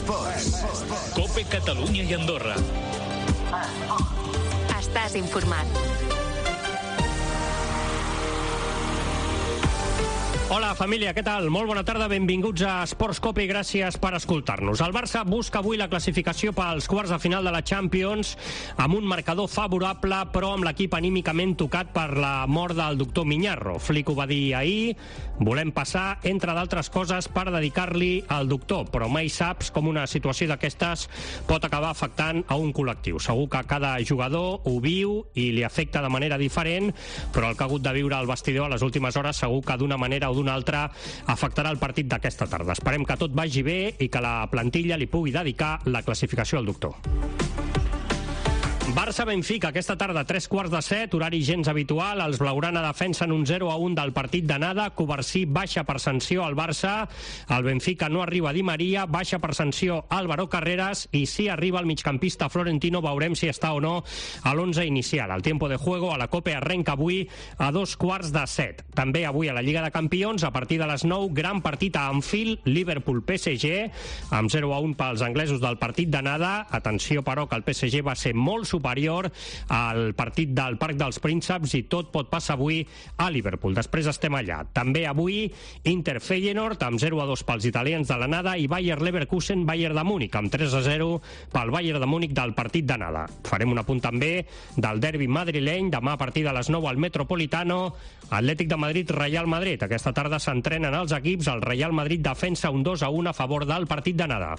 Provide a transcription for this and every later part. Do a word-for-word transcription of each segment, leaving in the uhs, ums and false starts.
Esports. Cope Catalunya i Andorra. Estàs informat. Hola, família, què tal? Molt bona tarda, benvinguts a Esports Cope i gràcies per escoltar-nos. El Barça busca avui la classificació pels quarts de final de la Champions amb un marcador favorable, però amb l'equip anímicament tocat per la mort del doctor Miñarro. Flick ho va dir ahir, volem passar, entre d'altres coses, per dedicar-li al doctor, però mai saps com una situació d'aquestes pot acabar afectant a un col·lectiu. Segur que cada jugador ho viu i li afecta de manera diferent, però el que ha hagut de viure al vestidor a les últimes hores segur que d'una manera o d'una altra afectarà el partit d'aquesta tarda. Esperem que tot vagi bé i que la plantilla li pugui dedicar la classificació al doctor. Barça-Benfica, aquesta tarda, tres quarts de set, horari gens habitual. Els blaugrana defensen un zero a un del partit d'anada. Covarsí baixa per sanció al Barça. El Benfica no arriba Di Maria, baixa per sanció Álvaro Carreras i si arriba el migcampista Florentino, veurem si està o no a l'onze inicial. El tiempo de juego a la Copa arrenca avui a dos quarts de set. També avui a la Lliga de Campions, a partir de les nou, gran partit a Anfield, Liverpool-P S G, amb zero a un pels anglesos del partit d'anada. Atenció, però, que el P S G va ser molt superior superior al partit del Parc dels Prínceps i tot pot passar avui a Liverpool. Després estem allà. També avui Inter-Feyenoord amb zero a dos pels italians de l'anada i Bayer-Leverkusen-Bayern de Múnich amb tres a zero pel Bayern de Múnich del partit d'anada. Farem un apunt també del derbi madrileny, demà a partir de les nou al Metropolitano, Atlètic de Madrid-Real Madrid. Aquesta tarda s'entrenen els equips, el Real Madrid defensa un dos a un a favor del partit d'anada.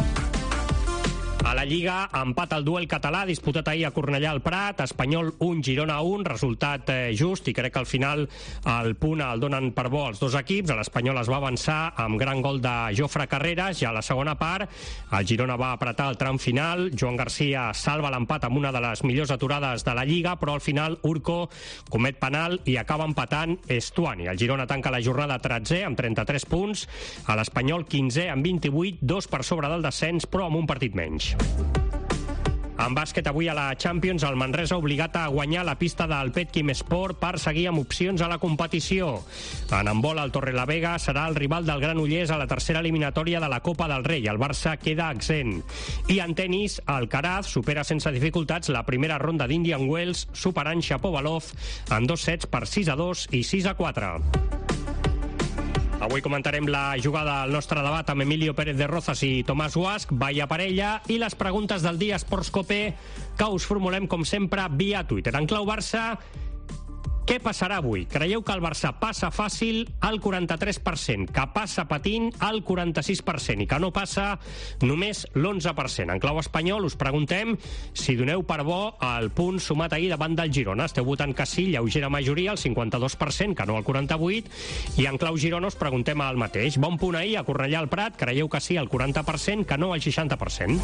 A la Lliga, empat al duel català, disputat ahir a Cornellà al Prat, Espanyol un, Girona un, resultat eh, just, i crec que al final el punt el donen per bo els dos equips. L'Espanyol es va avançar amb gran gol de Jofre Carreras, i a la segona part el Girona va apretar el tram final, Joan Garcia salva l'empat amb una de les millors aturades de la Lliga, però al final Urco comet penal i acaba empatant Estuani. El Girona tanca la jornada tretzè amb trenta-tres punts, a l'Espanyol quinzè amb vint-i-vuit, dos per sobre del descens, però amb un partit menys. En bàsquet, avui a la Champions, el Manresa obligat a guanyar la pista del Petkim Sport per seguir amb opcions a la competició. En handbol, el Torrelavega serà el rival del Granollers a la tercera eliminatòria de la Copa del Rei. El Barça queda exempt. I en tenis, el Caraz supera sense dificultats la primera ronda d'Indian Wells, superant Shapovalov en dos sets per sis a dos i sis a quatre. Avui comentarem la jugada al nostre debat amb Emilio Pérez de Rozas i Tomàs Guasch, vaya parella, i les preguntes del dia Esports Cope que us formulem, com sempre, via Twitter. En clau Barça, què passarà avui? Creieu que el Barça passa fàcil al quaranta-tres per cent, que passa patint al quaranta-sis per cent i que no passa només l'onze per cent? En clau espanyol us preguntem si doneu per bo el punt sumat ahir davant del Girona. Esteu votant que sí, lleugera majoria, el cinquanta-dos per cent, que no el quaranta-vuit per cent, i en clau Girona us preguntem el mateix. Bon punt ahir a Cornellà al Prat, creieu que sí al quaranta per cent, que no al seixanta per cent.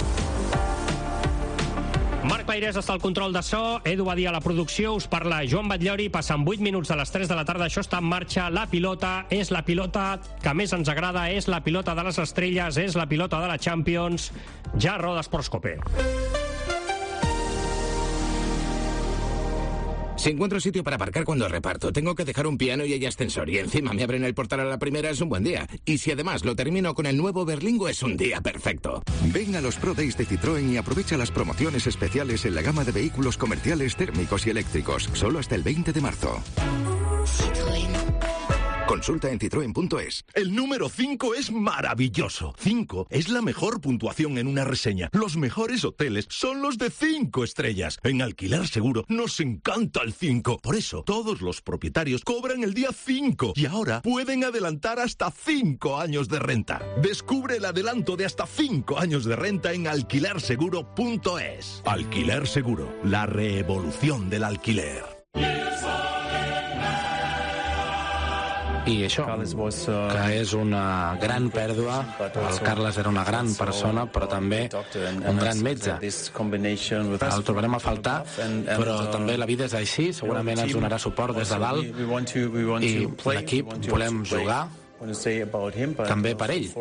Marc Pairés està al control de so, Edu Badia a la producció, us parla Joan Batllori, passen vuit minuts de les tres de la tarda, això està en marxa, la pilota és la pilota que més ens agrada, és la pilota de les estrelles, és la pilota de la Champions, ja roda Esports Cope. Si encuentro sitio para aparcar cuando reparto, tengo que dejar un piano y hay ascensor, y encima me abren el portal a la primera, es un buen día. Y si además lo termino con el nuevo Berlingo, es un día perfecto. Ven a los Pro Days de Citroën y aprovecha las promociones especiales en la gama de vehículos comerciales térmicos y eléctricos, solo hasta el veinte de marzo. Citroën. Consulta en citroen punto es. El número cinco es maravilloso. cinco es la mejor puntuación en una reseña. Los mejores hoteles son los de cinco estrellas. En Alquiler Seguro nos encanta el cinco. Por eso, todos los propietarios cobran el día cinco. Y ahora pueden adelantar hasta cinco años de renta. Descubre el adelanto de hasta cinco años de renta en alquiler seguro punto es. Alquiler Seguro, la revolución del alquiler. I això, que és una gran pèrdua. El Carles era una gran persona, però també un gran metge. El trobarem a faltar, però també la vida és així, segurament ens donarà suport des de dalt, i l'equip volem jugar també per ell.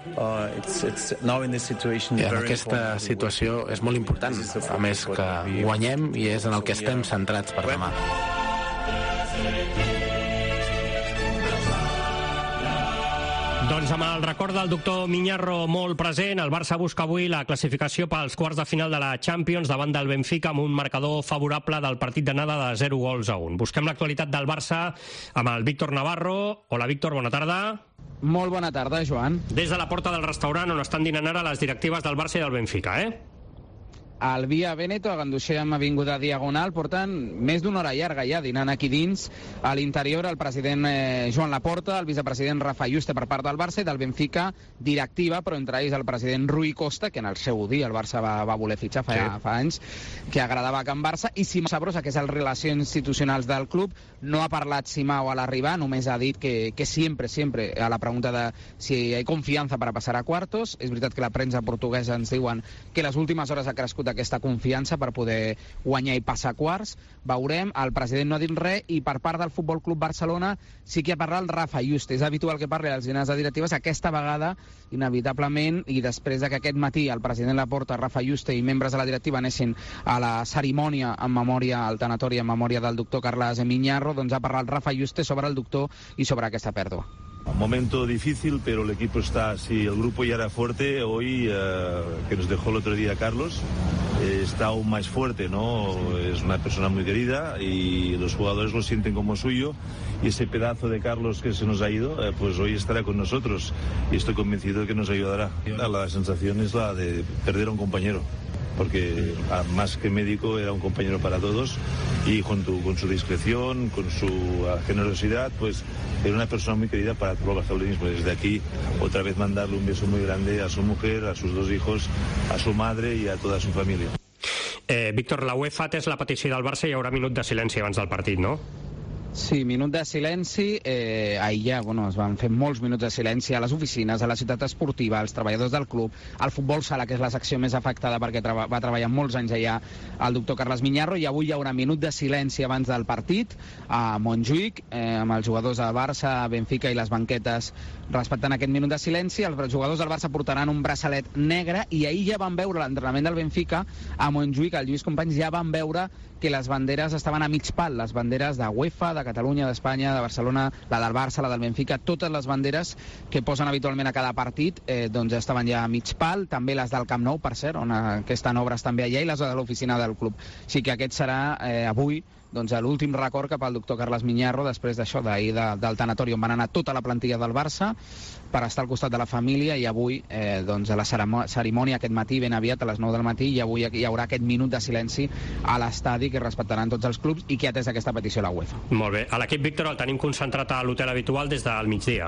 I en aquesta situació és molt important, a més que guanyem i és en el que estem centrats per demà. Doncs Doncs amb el record del doctor Miñarro molt present, el Barça busca avui la classificació pels quarts de final de la Champions davant del Benfica amb un marcador favorable del partit d'anada de zero gols a un. Busquem l'actualitat del Barça amb el Víctor Navarro. Hola, Víctor, bona tarda. Molt bona tarda, Joan. Des de la porta del restaurant on estan dinant ara les directives del Barça i del Benfica, eh? Al Via Veneto, a Ganduxer, amb Avinguda Diagonal, porten més d'una hora llarga ja dinant aquí dins. A l'interior, el president eh, Joan Laporta, el vicepresident Rafa Yuste per part del Barça i del Benfica, directiva, però entre ells el president Rui Costa, que en el seu dia el Barça va, va voler fitxar fa, sí. fa anys, que agradava a Can Barça, i Simao Sabrosa, que és el Relacions Institucionals del club. No ha parlat Simao a l'arribar, només ha dit que, que sempre, sempre, a la pregunta de si hi ha confiança per a passar a quartos. És veritat que la premsa portuguesa ens diuen que les últimes hores ha crescut aquesta confiança per poder guanyar i passar a quarts. Veurem, el president no ha dit res, i per part del Futbol Club Barcelona sí que ha parlat el Rafa Yuste. És habitual que parli als dinars de directives. Aquesta vegada, inevitablement, i després de que aquest matí el president Laporta, Rafa Yuste i membres de la directiva anessin a la cerimònia en memòria, al tanatori en memòria del doctor Carles Miñarro, doncs ha parlat Rafa Yuste sobre el doctor i sobre aquesta pèrdua. Un momento difícil, pero el equipo está, si el grupo ya era fuerte, hoy, eh, que nos dejó el otro día Carlos, eh, está aún más fuerte, ¿no? Es una persona muy querida y los jugadores lo sienten como suyo, y ese pedazo de Carlos que se nos ha ido, eh, pues hoy estará con nosotros y estoy convencido de que nos ayudará. La sensación es la de perder a un compañero, porque más que médico era un compañero para todos, y con, tu, con su discreción, con su generosidad, pues era una persona muy querida para todos los barcelonistas. Pues desde aquí, otra vez mandarle un beso muy grande a su mujer, a sus dos hijos, a su madre y a toda su familia. Eh, Víctor, la UEFA ha atès la petició del Barça i hi haurà minut de silenci abans del partit, no? Sí, minut de silenci. Eh, ahir ja bueno, es van fer molts minuts de silenci a les oficines, a la ciutat esportiva, als treballadors del club, al futbol sala, que és la secció més afectada perquè treba, va treballar molts anys allà el doctor Carles Miñarro, i avui hi haurà minut de silenci abans del partit a Montjuïc, eh, amb els jugadors de Barça, Benfica i les banquetes respectant aquest minut de silenci. Els jugadors del Barça portaran un braçalet negre, i ahir ja van veure l'entrenament del Benfica a Montjuïc, el Lluís Companys, ja van veure que les banderes estaven a mig pal, les banderes de UEFA, de Catalunya, d'Espanya, de Barcelona, la del Barça, la del Benfica, totes les banderes que posen habitualment a cada partit, eh, doncs estaven ja a mig pal, també les del Camp Nou, per cert, on estan obres també allà, i les de l'oficina del club. Així que aquest serà eh, avui doncs, l'últim record cap al doctor Carles Miñarro després d'això, d'ahir de, del tanatori on van anar tota la plantilla del Barça per estar al costat de la família, i avui eh, doncs, a la cerimònia aquest matí, ben aviat a les nou del matí, i avui hi haurà aquest minut de silenci a l'estadi que respectaran tots els clubs i que ha atès aquesta petició a la UEFA. Molt bé. A l'equip, Víctor, el tenim concentrat a l'hotel habitual des del migdia.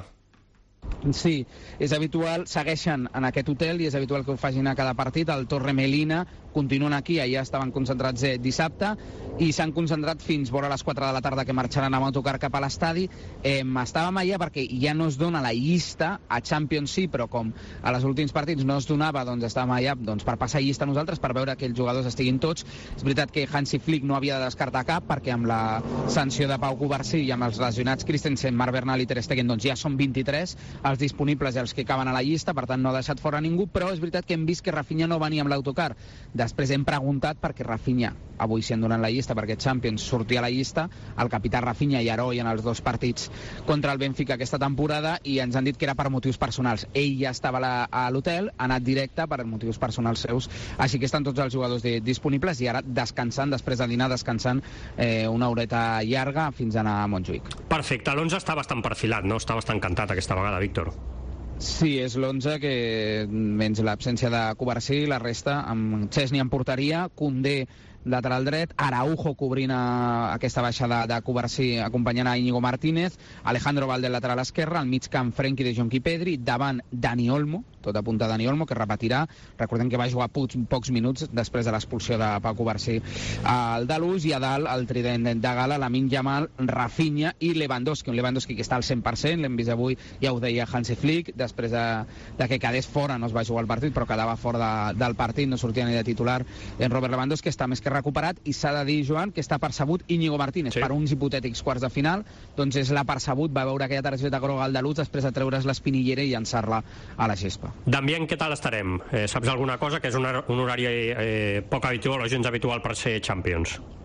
Sí, és habitual, segueixen en aquest hotel i és habitual que ho facin a cada partit. El Torre Melina continuen aquí, allà estaven concentrats eh, dissabte, i s'han concentrat fins vora les quatre de la tarda, que marxaran amb autocar cap a l'estadi. Eh, estàvem allà perquè ja no es dona la llista, a Champions sí, però com a les últims partits no es donava, doncs estàvem allà doncs, per passar llista nosaltres, per veure que els jugadors estiguin tots. És veritat que Hansi Flick no havia de descartar cap, perquè amb la sanció de Pau Covarsí i amb els lesionats Christensen, Marc Bernal i Ter Stegen, doncs ja són vint-i-tres els disponibles i els que caben a la llista, per tant no ha deixat fora ningú, però és veritat que hem vist que Rafinha no venia amb l'autocar. Després hem preguntat perquè Rafinha, avui s'hi han donat la llista perquè Champions sortia a la llista, el capità Rafinha i heroi en els dos partits contra el Benfica aquesta temporada, i ens han dit que era per motius personals. Ell ja estava a l'hotel, ha anat directe per motius personals seus, així que estan tots els jugadors de, disponibles, i ara descansant, després de dinar, descansant eh, una horeta llarga fins a anar a Montjuïc. Perfecte, l'onze està bastant perfilat, no? Està bastant cantat aquesta vegada, Víctor. Sí, és l'onze que, menys l'absència de Covarsí, la resta, amb Chesney en porteria, Koundé lateral dret, Araujo cobrint a aquesta baixada de Covarsí acompanyant a Íñigo Martínez, Alejandro Valde lateral esquerre, al mig camp Frenkie de Jong i Pedri, davant Dani Olmo, tot apunta Dani Olmo, que repetirà. Recordem que va jugar pocs, pocs minuts després de l'expulsió de Pau Covarsí al Dalús, i a dalt el trident de gala, Lamine Yamal, Rafinha i Lewandowski, un Lewandowski que està al cent per cent, l'hem vist avui, ja ho deia Hansi Flick, després de, de que quedés fora, no es va jugar el partit, però quedava fora de, del partit, no sortia ni de titular en Robert Lewandowski, està més que recuperat, i s'ha de dir, Joan, que està percebut Íñigo Martínez, sí, per uns hipotètics quarts de final, doncs és la percebut, va veure aquella targeta groga al Dalús després de treure's l'espinillera i llançar-la a la gespa. Damián, què tal estarem? Eh, saps alguna cosa? Que és un, un horari eh, poc habitual o gens habitual per ser Champions.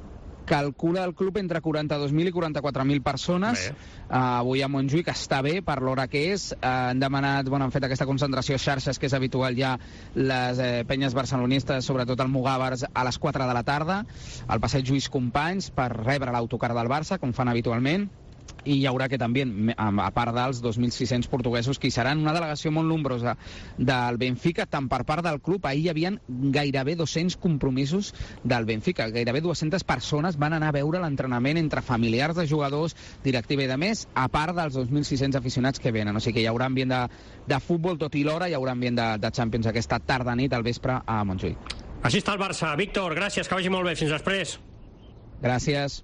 calcula el club entre quaranta-dos mil i quaranta-quatre mil persones. Uh, avui a Montjuïc està bé per l'hora que és. Uh, han demanat, bueno, han fet aquesta concentració a xarxes, que és habitual ja les eh, penyes barcelonistes, sobretot el Mugàvers, a les quatre de la tarda, al passeig Lluís Companys, per rebre l'autocar del Barça, com fan habitualment. I hi haurà que també, a part dels dos mil sis-cents portuguesos que hi seran, una delegació molt nombrosa del Benfica, tant per part del club. Ahir hi havia gairebé dos-cents compromisos del Benfica, gairebé dues-centes persones van anar a veure l'entrenament entre familiars de jugadors, directiva i de més, a part dels dos mil sis-cents aficionats que venen. O sigui que hi haurà ambient de, de futbol tot i l'hora, hi haurà ambient de, de Champions aquesta tarda-nit al vespre a Montjuïc. Així està el Barça. Víctor, gràcies, que vagi molt bé. Fins després. Gràcies.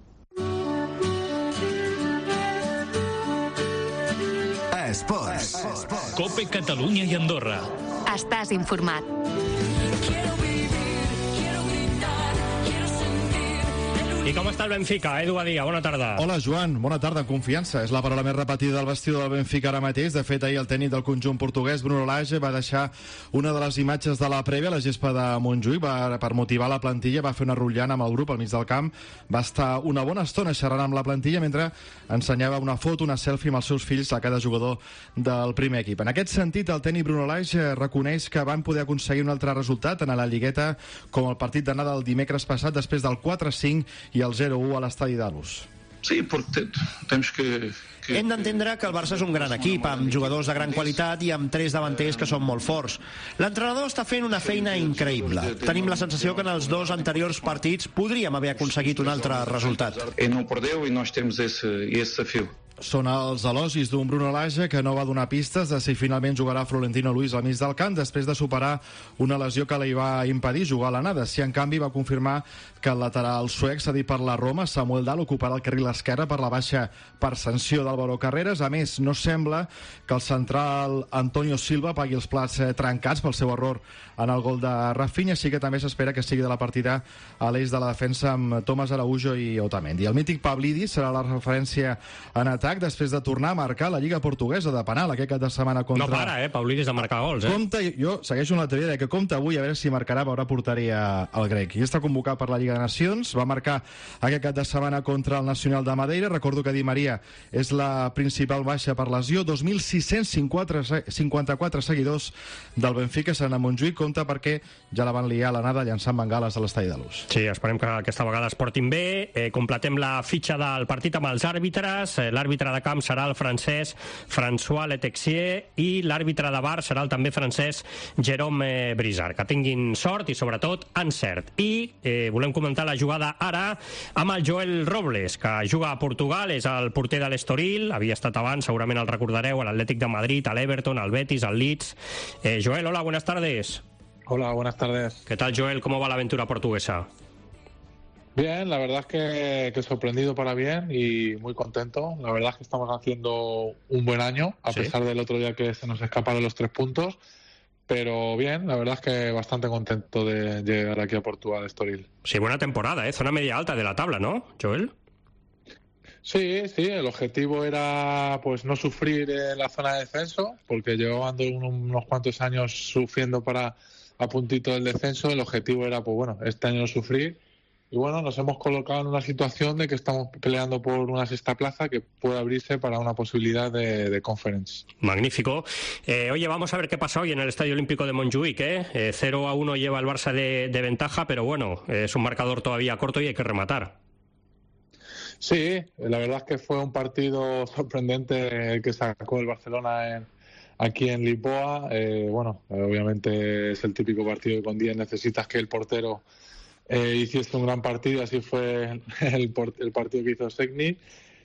Esports. Cope Catalunya i Andorra. Estàs informat. I com està el Benfica? Edu Badia, bona tarda. Hola, Joan, bona tarda, confiança. És la paraula més repetida del vestidor del Benfica ara mateix. De fet, ahir el tècnic del conjunt portuguès, Bruno Lage, va deixar una de les imatges de la prèvia a la gespa de Montjuïc. Va, per motivar la plantilla, va fer una rotllant amb el grup al mig del camp. Va estar una bona estona xerrant amb la plantilla mentre ensenyava una foto, una selfie amb els seus fills a cada jugador del primer equip. En aquest sentit, el tècnic Bruno Lage reconeix que van poder aconseguir un altre resultat en la Lligueta, com el partit d'anada del dimecres passat, després del quatre cinc i el zero u a l'estadi d'Alus. Sí, perquè tens que... que... Hem d'entendre que el Barça és un gran equip, amb jugadors de gran qualitat i amb tres davanters que són molt forts. L'entrenador està fent una feina increïble. Tenim la sensació que en els dos anteriors partits podríem haver aconseguit un altre resultat. I no perdeu i nós temos esse, esse desafio. Són els elogis d'un Bruno Lage que no va donar pistes de si finalment jugarà Florentino Luis al mig del camp després de superar una lesió que li va impedir jugar a l'anada. Si en canvi va confirmar que el lateral suec cedit per la Roma, Samuel Dahl, ocuparà el carril esquerre per la baixa per sanció d'Álvaro Carreras. A més, no sembla que el central Antonio Silva pagui els plats eh, trencats pel seu error en el gol de Rafinha, així que també s'espera que sigui de la partida a l'eix de la defensa amb Tomás Araujo i Otamendi. El mític Pavlidis serà la referència en atac després de tornar a marcar la Lliga Portuguesa de penal aquest cap de setmana contra... No para, eh, Pavlidis de marcar gols, eh? Compte, jo segueixo una teoria de que compta avui a veure si marcarà, veurà porteria al grec. I està convocat per la Lliga de Nacions, va marcar aquest cap de setmana contra el Nacional de Madeira. Recordo que Di Maria és la principal baixa per lesió. dos mil sis-cents cinquanta-quatre seguidors del Benfica seran a Montjuïc, compte perquè ja la van liar a l'anada llançant bengales a l'estadi de l'Us. Sí, esperem que aquesta vegada es portin bé. Eh, completem la fitxa del partit amb els àrbitres. Eh, l'àrbitre de camp serà el francès François Letexier i l'àrbitre de bar serà el també francès Jérôme Brizard. Que tinguin sort i sobretot encert. I eh, volem comentar la jugada ara amb el Joel Robles, que juga a Portugal, és el porter de l'Estoril, havia estat abans, segurament el recordareu, a l'Atlètic de Madrid, a l'Everton, al Betis, al Leeds. Eh, Joel, hola, buenas tardes. Hola, buenas tardes. ¿Qué tal, Joel? ¿Cómo va la aventura portuguesa? Bien, la verdad es que, que sorprendido para bien y muy contento. La verdad es que estamos haciendo un buen año, a ¿Sí? pesar del otro día que se nos escaparon los tres puntos. Pero bien, la verdad es que bastante contento de llegar aquí a Portugal, Estoril. Sí, buena temporada, ¿eh? Zona media alta de la tabla, ¿no, Joel? Sí, sí, el objetivo era pues no sufrir en la zona de descenso, porque llevando unos cuantos años sufriendo para a puntito del descenso. El objetivo era, pues bueno, este año no sufrir. Y bueno, nos hemos colocado en una situación de que estamos peleando por una sexta plaza que puede abrirse para una posibilidad de, de conference. Magnífico. Eh, oye, vamos a ver qué pasa hoy en el Estadio Olímpico de Montjuïc, ¿eh? Eh, cero a uno lleva el Barça de, de ventaja, pero bueno, eh, es un marcador todavía corto y hay que rematar. Sí, la verdad es que fue un partido sorprendente el que sacó el Barcelona en, aquí en Lisboa. Eh, bueno, obviamente es el típico partido que con diez necesitas que el portero eh, hiciese un gran partido. Así fue el, el, el partido que hizo Szczęsny.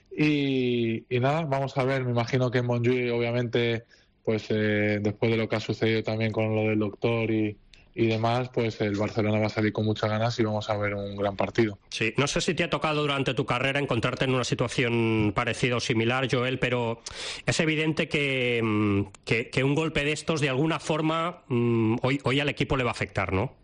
Y, y nada, vamos a ver. Me imagino que en Montjuïc, obviamente, pues eh, después de lo que ha sucedido también con lo del doctor y y demás, pues el Barcelona va a salir con muchas ganas y vamos a ver un gran partido. Sí, no sé si te ha tocado durante tu carrera encontrarte en una situación parecida o similar, Joel, pero es evidente que, que, que un golpe de estos de alguna forma hoy, hoy al equipo le va a afectar, ¿no?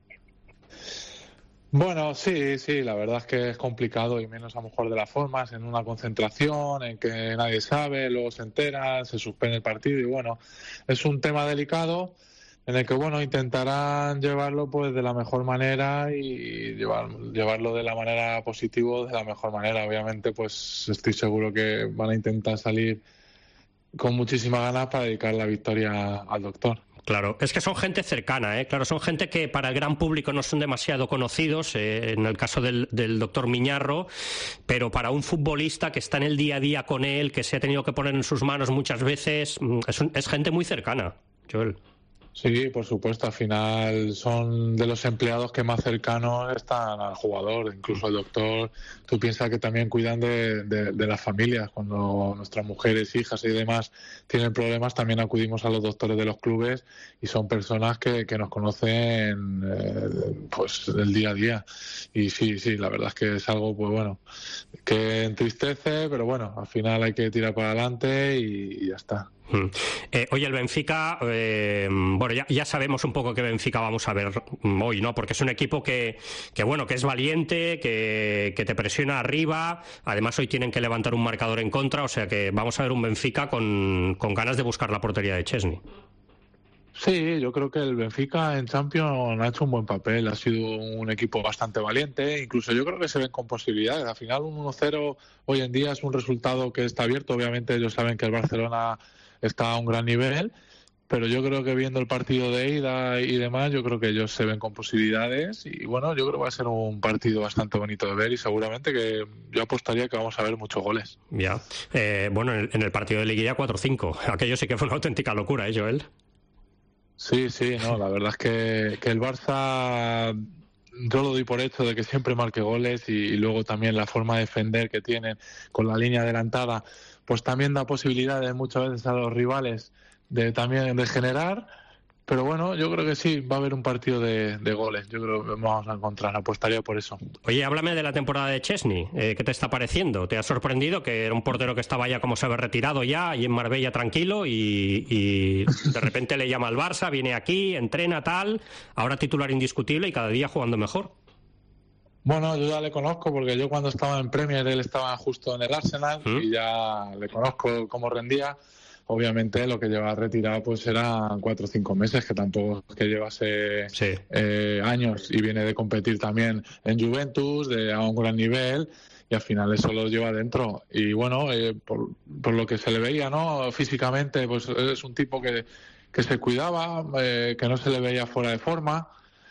Bueno, sí, sí, la verdad es que es complicado y menos a lo mejor de las formas, en una concentración, en que nadie sabe, luego se entera, se suspende el partido y bueno, es un tema delicado. en el que bueno, intentarán llevarlo pues de la mejor manera y llevar, llevarlo de la manera positiva, de la mejor manera. Obviamente pues estoy seguro que van a intentar salir con muchísimas ganas para dedicar la victoria al doctor. Claro, es que son gente cercana, ¿eh? Claro, son gente que para el gran público no son demasiado conocidos, eh, en el caso del, del doctor Miñarro, pero para un futbolista que está en el día a día con él, que se ha tenido que poner en sus manos muchas veces, es, un, es gente muy cercana, Joel. Sí, por supuesto, al final son de los empleados que más cercanos están al jugador, incluso el doctor. Tú piensas que también cuidan de, de, de las familias. Cuando nuestras mujeres, hijas y demás tienen problemas, también acudimos a los doctores de los clubes y son personas que, que nos conocen eh, pues el día a día. Y sí, sí, la verdad es que es algo, pues bueno, que entristece, pero bueno, al final hay que tirar para adelante y, y ya está. Hmm. Eh, oye, el Benfica, eh, bueno, ya, ya sabemos un poco qué Benfica vamos a ver hoy, ¿no? Porque es un equipo que, que bueno, que es valiente, que, que te presiona arriba. Además, hoy tienen que levantar un marcador en contra, o sea que vamos a ver un Benfica con, con ganas de buscar la portería de Chesney. Sí, yo creo que el Benfica en Champions ha hecho un buen papel, ha sido un equipo bastante valiente, incluso yo creo que se ven con posibilidades. Al final un uno cero hoy en día es un resultado que está abierto, obviamente ellos saben que el Barcelona está a un gran nivel, pero yo creo que viendo el partido de ida y demás, yo creo que ellos se ven con posibilidades y bueno, yo creo que va a ser un partido bastante bonito de ver y seguramente que yo apostaría que vamos a ver muchos goles. Ya, eh, bueno, en el, en el partido de Liguilla cuatro cinco, aquello sí que fue una auténtica locura, ¿eh, Joel? Sí, sí, no, la verdad es que, que el Barça, yo lo doy por hecho de que siempre marque goles y, y luego también la forma de defender que tienen con la línea adelantada, pues también da posibilidades muchas veces a los rivales de también de generar, pero bueno, yo creo que sí, va a haber un partido de, de goles, yo creo que vamos a encontrar, apostaría por eso. Oye, háblame de la temporada de Chesney, eh, ¿qué te está pareciendo? ¿Te ha sorprendido que era un portero que estaba ya como se había retirado ya y en Marbella tranquilo y, y de repente le llama al Barça, viene aquí, entrena tal, ahora titular indiscutible y cada día jugando mejor? Bueno, yo ya le conozco porque yo cuando estaba en Premier él estaba justo en el Arsenal ¿Mm? Y ya le conozco cómo rendía. Obviamente lo que lleva retirado pues eran cuatro o cinco meses, que tampoco es que llevase sí. eh, años y viene de competir también en Juventus de a un gran nivel y al final eso lo lleva dentro y bueno, eh, por, por lo que se le veía, ¿no? Físicamente pues es un tipo que, que se cuidaba, eh, que no se le veía fuera de forma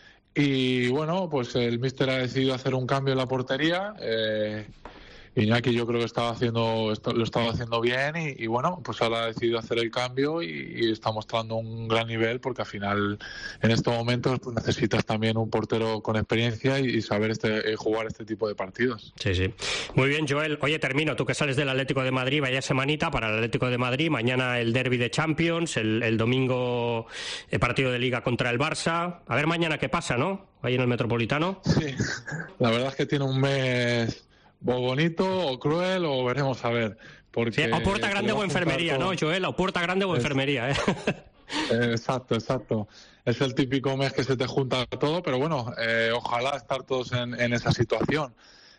y bueno, pues el míster ha decidido hacer un cambio en la portería. eh, Iñaki yo creo que estaba haciendo lo estaba haciendo bien y, y bueno, pues ahora ha decidido hacer el cambio y, y está mostrando un gran nivel porque al final en estos momentos pues necesitas también un portero con experiencia y, y saber este jugar este tipo de partidos. Sí, sí. Muy bien, Joel. Oye, termino. Tú que sales del Atlético de Madrid, vaya semanita para el Atlético de Madrid. Mañana el derbi de Champions, el, el domingo el partido de Liga contra el Barça. A ver mañana qué pasa, ¿no? Ahí en el Metropolitano. Sí, la verdad es que tiene un mes o bonito o cruel o veremos a ver porque sí, o puerta grande o enfermería, con... ¿no, Joel? O puerta grande o es... enfermería, ¿eh? Exacto, exacto. Es el típico mes que se te junta todo, pero bueno, eh, ojalá estar todos en, en esa situación.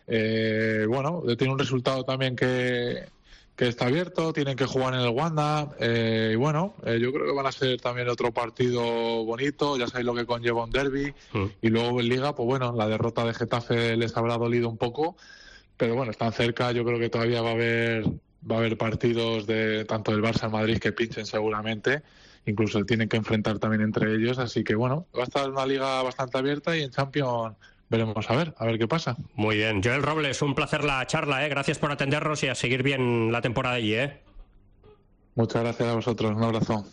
Eh, bueno, tiene un resultado también que, que está abierto, tienen que jugar en el Wanda eh, y bueno, eh, yo creo que van a ser también otro partido bonito, ya sabéis lo que conlleva un derbi mm. y luego en Liga, pues bueno, la derrota de Getafe les habrá dolido un poco. Pero bueno, están cerca, yo creo que todavía va a haber va a haber partidos de tanto del Barça al Madrid que pinchen seguramente, incluso tienen que enfrentar también entre ellos, así que bueno, va a estar una liga bastante abierta y en Champions veremos a ver, a ver qué pasa. Muy bien, Joel Robles, un placer la charla, ¿eh? Gracias por atendernos y a seguir bien la temporada allí, ¿eh? Muchas gracias a vosotros, un abrazo.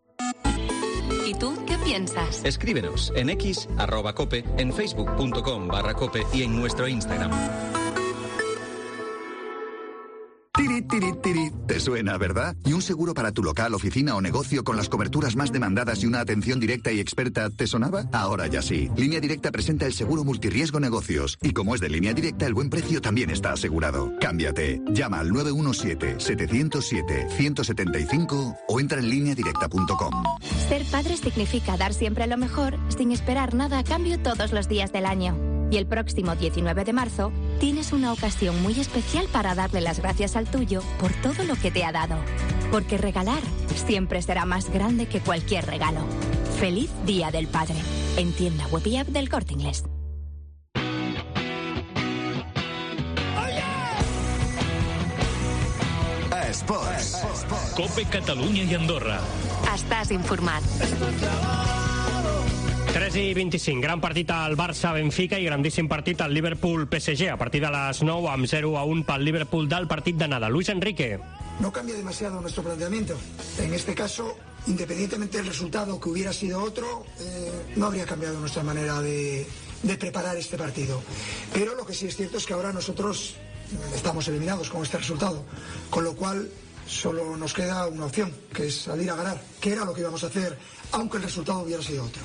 ¿Y tú qué piensas? Escríbenos en x arroba cope, en facebook punto com barra cope y en nuestro Instagram. Tiri, tiri, tiri. ¿Te suena, verdad? ¿Y un seguro para tu local, oficina o negocio con las coberturas más demandadas y una atención directa y experta te sonaba? Ahora ya sí. Línea Directa presenta el seguro multirriesgo negocios. Y como es de Línea Directa, el buen precio también está asegurado. Cámbiate. Llama al nueve uno siete, siete cero siete, uno siete cinco o entra en línea directa punto com. Ser padre significa dar siempre lo mejor sin esperar nada a cambio todos los días del año. Y el próximo diecinueve de marzo tienes una ocasión muy especial para darle las gracias al tuyo por todo lo que te ha dado. Porque regalar siempre será más grande que cualquier regalo. Feliz Día del Padre. En tienda web y app del Corte Inglés. Esports. Cope Catalunya i Andorra. Estàs informat. tres i vint-i-cinc, gran partit al Barça-Benfica i grandíssim partit al Liverpool-P S G a partir de les nou amb zero a un pel Liverpool del partit d'anada. Luis Enrique. No cambia demasiado nuestro planteamiento. En este caso, independientemente del resultado que hubiera sido otro, eh, no habría cambiado nuestra manera de, de preparar este partido. Pero lo que sí es cierto es que ahora nosotros estamos eliminados con este resultado, con lo cual solo nos queda una opción, que es salir a ganar, que era lo que íbamos a hacer, aunque el resultado hubiera sido otro.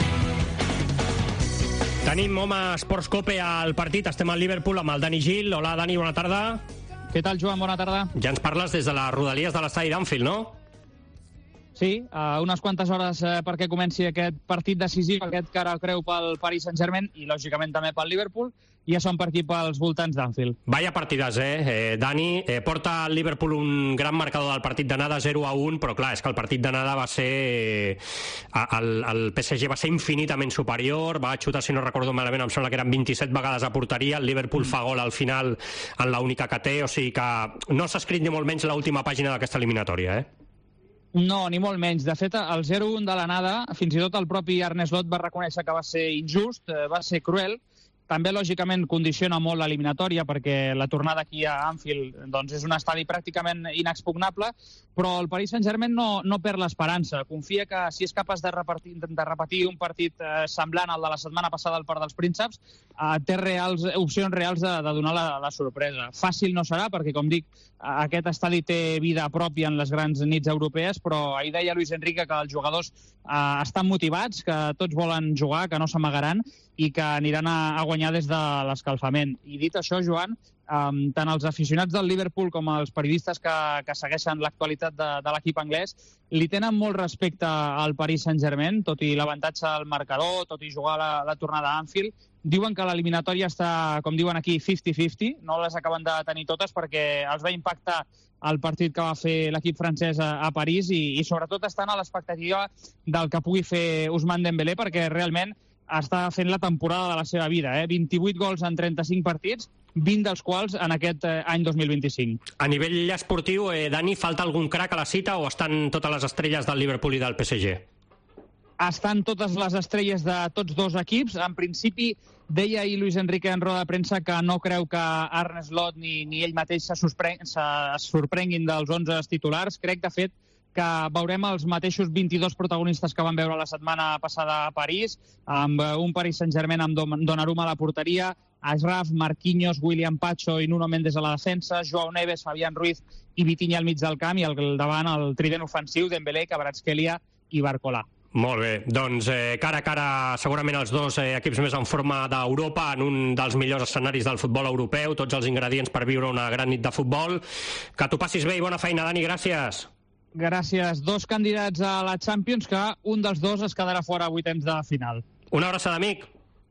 Tenim home Esports Cope al partit, estem al Liverpool amb el Dani Gil. Hola Dani, bona tarda. Què tal, Joan? Bona tarda. Ja ens parles des de les rodalies de l'estadi d'Anfield, no? Sí, uh, unes quantes hores uh, perquè comenci aquest partit decisiu, aquest cara al creu pel Paris Saint-Germain i, lògicament, també pel Liverpool. I ja són per aquí pels voltants d'Anfield. Vaya partides, eh? eh Dani, eh, porta el Liverpool un gran marcador del partit d'anada, zero a un, però clar, és que el partit d'anada va ser... Eh, el, el P S G va ser infinitament superior, va xutar, si no recordo malament, em sembla que eren vint-i-set vegades a porteria, el Liverpool fa gol al final en l'única que té, o sigui que no s'ha escrit ni molt menys l'última pàgina d'aquesta eliminatòria, eh? No, ni molt menys. De fet, el zero a un de l'anada, fins i tot el propi Arne Slot va reconèixer que va ser injust, va ser cruel. També, lògicament, condiciona molt l'eliminatòria perquè la tornada aquí a Anfield doncs, és un estadi pràcticament inexpugnable, però el Paris Saint-Germain no, no perd l'esperança. Confia que si és capaç de repartir, de repetir un partit eh, semblant al de la setmana passada al Parc dels Prínceps, eh, té reals, opcions reals de, de donar la, la sorpresa. Fàcil no serà perquè, com dic, aquest estadi té vida pròpia en les grans nits europees, però ahir deia Luis Enrique que els jugadors eh, estan motivats, que tots volen jugar, que no s'amagaran i que aniran a, a guanyar des de l'escalfament. I dit això, Joan, um, tant els aficionats del Liverpool com els periodistes que, que segueixen l'actualitat de, de l'equip anglès li tenen molt respecte al Paris Saint-Germain, tot i l'avantatge al marcador, tot i jugar la, la tornada a Anfield. Diuen que l'eliminatòria està, com diuen aquí, cinquanta cinquanta, no les acaben de tenir totes perquè els va impactar el partit que va fer l'equip francès a, a París i, i sobretot estan a l'expectativa del que pugui fer Ousmane Dembélé perquè realment està fent la temporada de la seva vida, eh? vint-i-vuit gols en trenta-cinc partits, vint dels quals en aquest eh, any dos mil vint-i-cinc. A nivell esportiu, eh, Dani, falta algun crac a la cita o estan totes les estrelles del Liverpool i del P S G? Estan totes les estrelles de tots dos equips. En principi, deia ahir Luis Enrique en roda de premsa que no creu que Arne Slot ni, ni ell mateix se, sorpreng, se sorprenguin dels onze titulars. Crec, de fet, que veurem els mateixos vint-i-dos protagonistes que van veure la setmana passada a París, amb un Paris Saint-Germain amb Donnarumma a la porteria, Ashraf, Marquinhos, William Pacho i Nuno Mendes a la defensa, Joao Neves, Fabián Ruiz i Vitinha al mig del camp, i al davant el trident ofensiu, Dembélé, Kvaratskhelia i Barcola. Molt bé, doncs eh, cara a cara segurament els dos eh, equips més en forma d'Europa en un dels millors escenaris del futbol europeu, tots els ingredients per viure una gran nit de futbol. Que t'ho passis bé i bona feina, Dani, gràcies. Gràcies. Dos candidats a la Champions que un dels dos es quedarà fora a vuitens de final. Una abraçada, amic.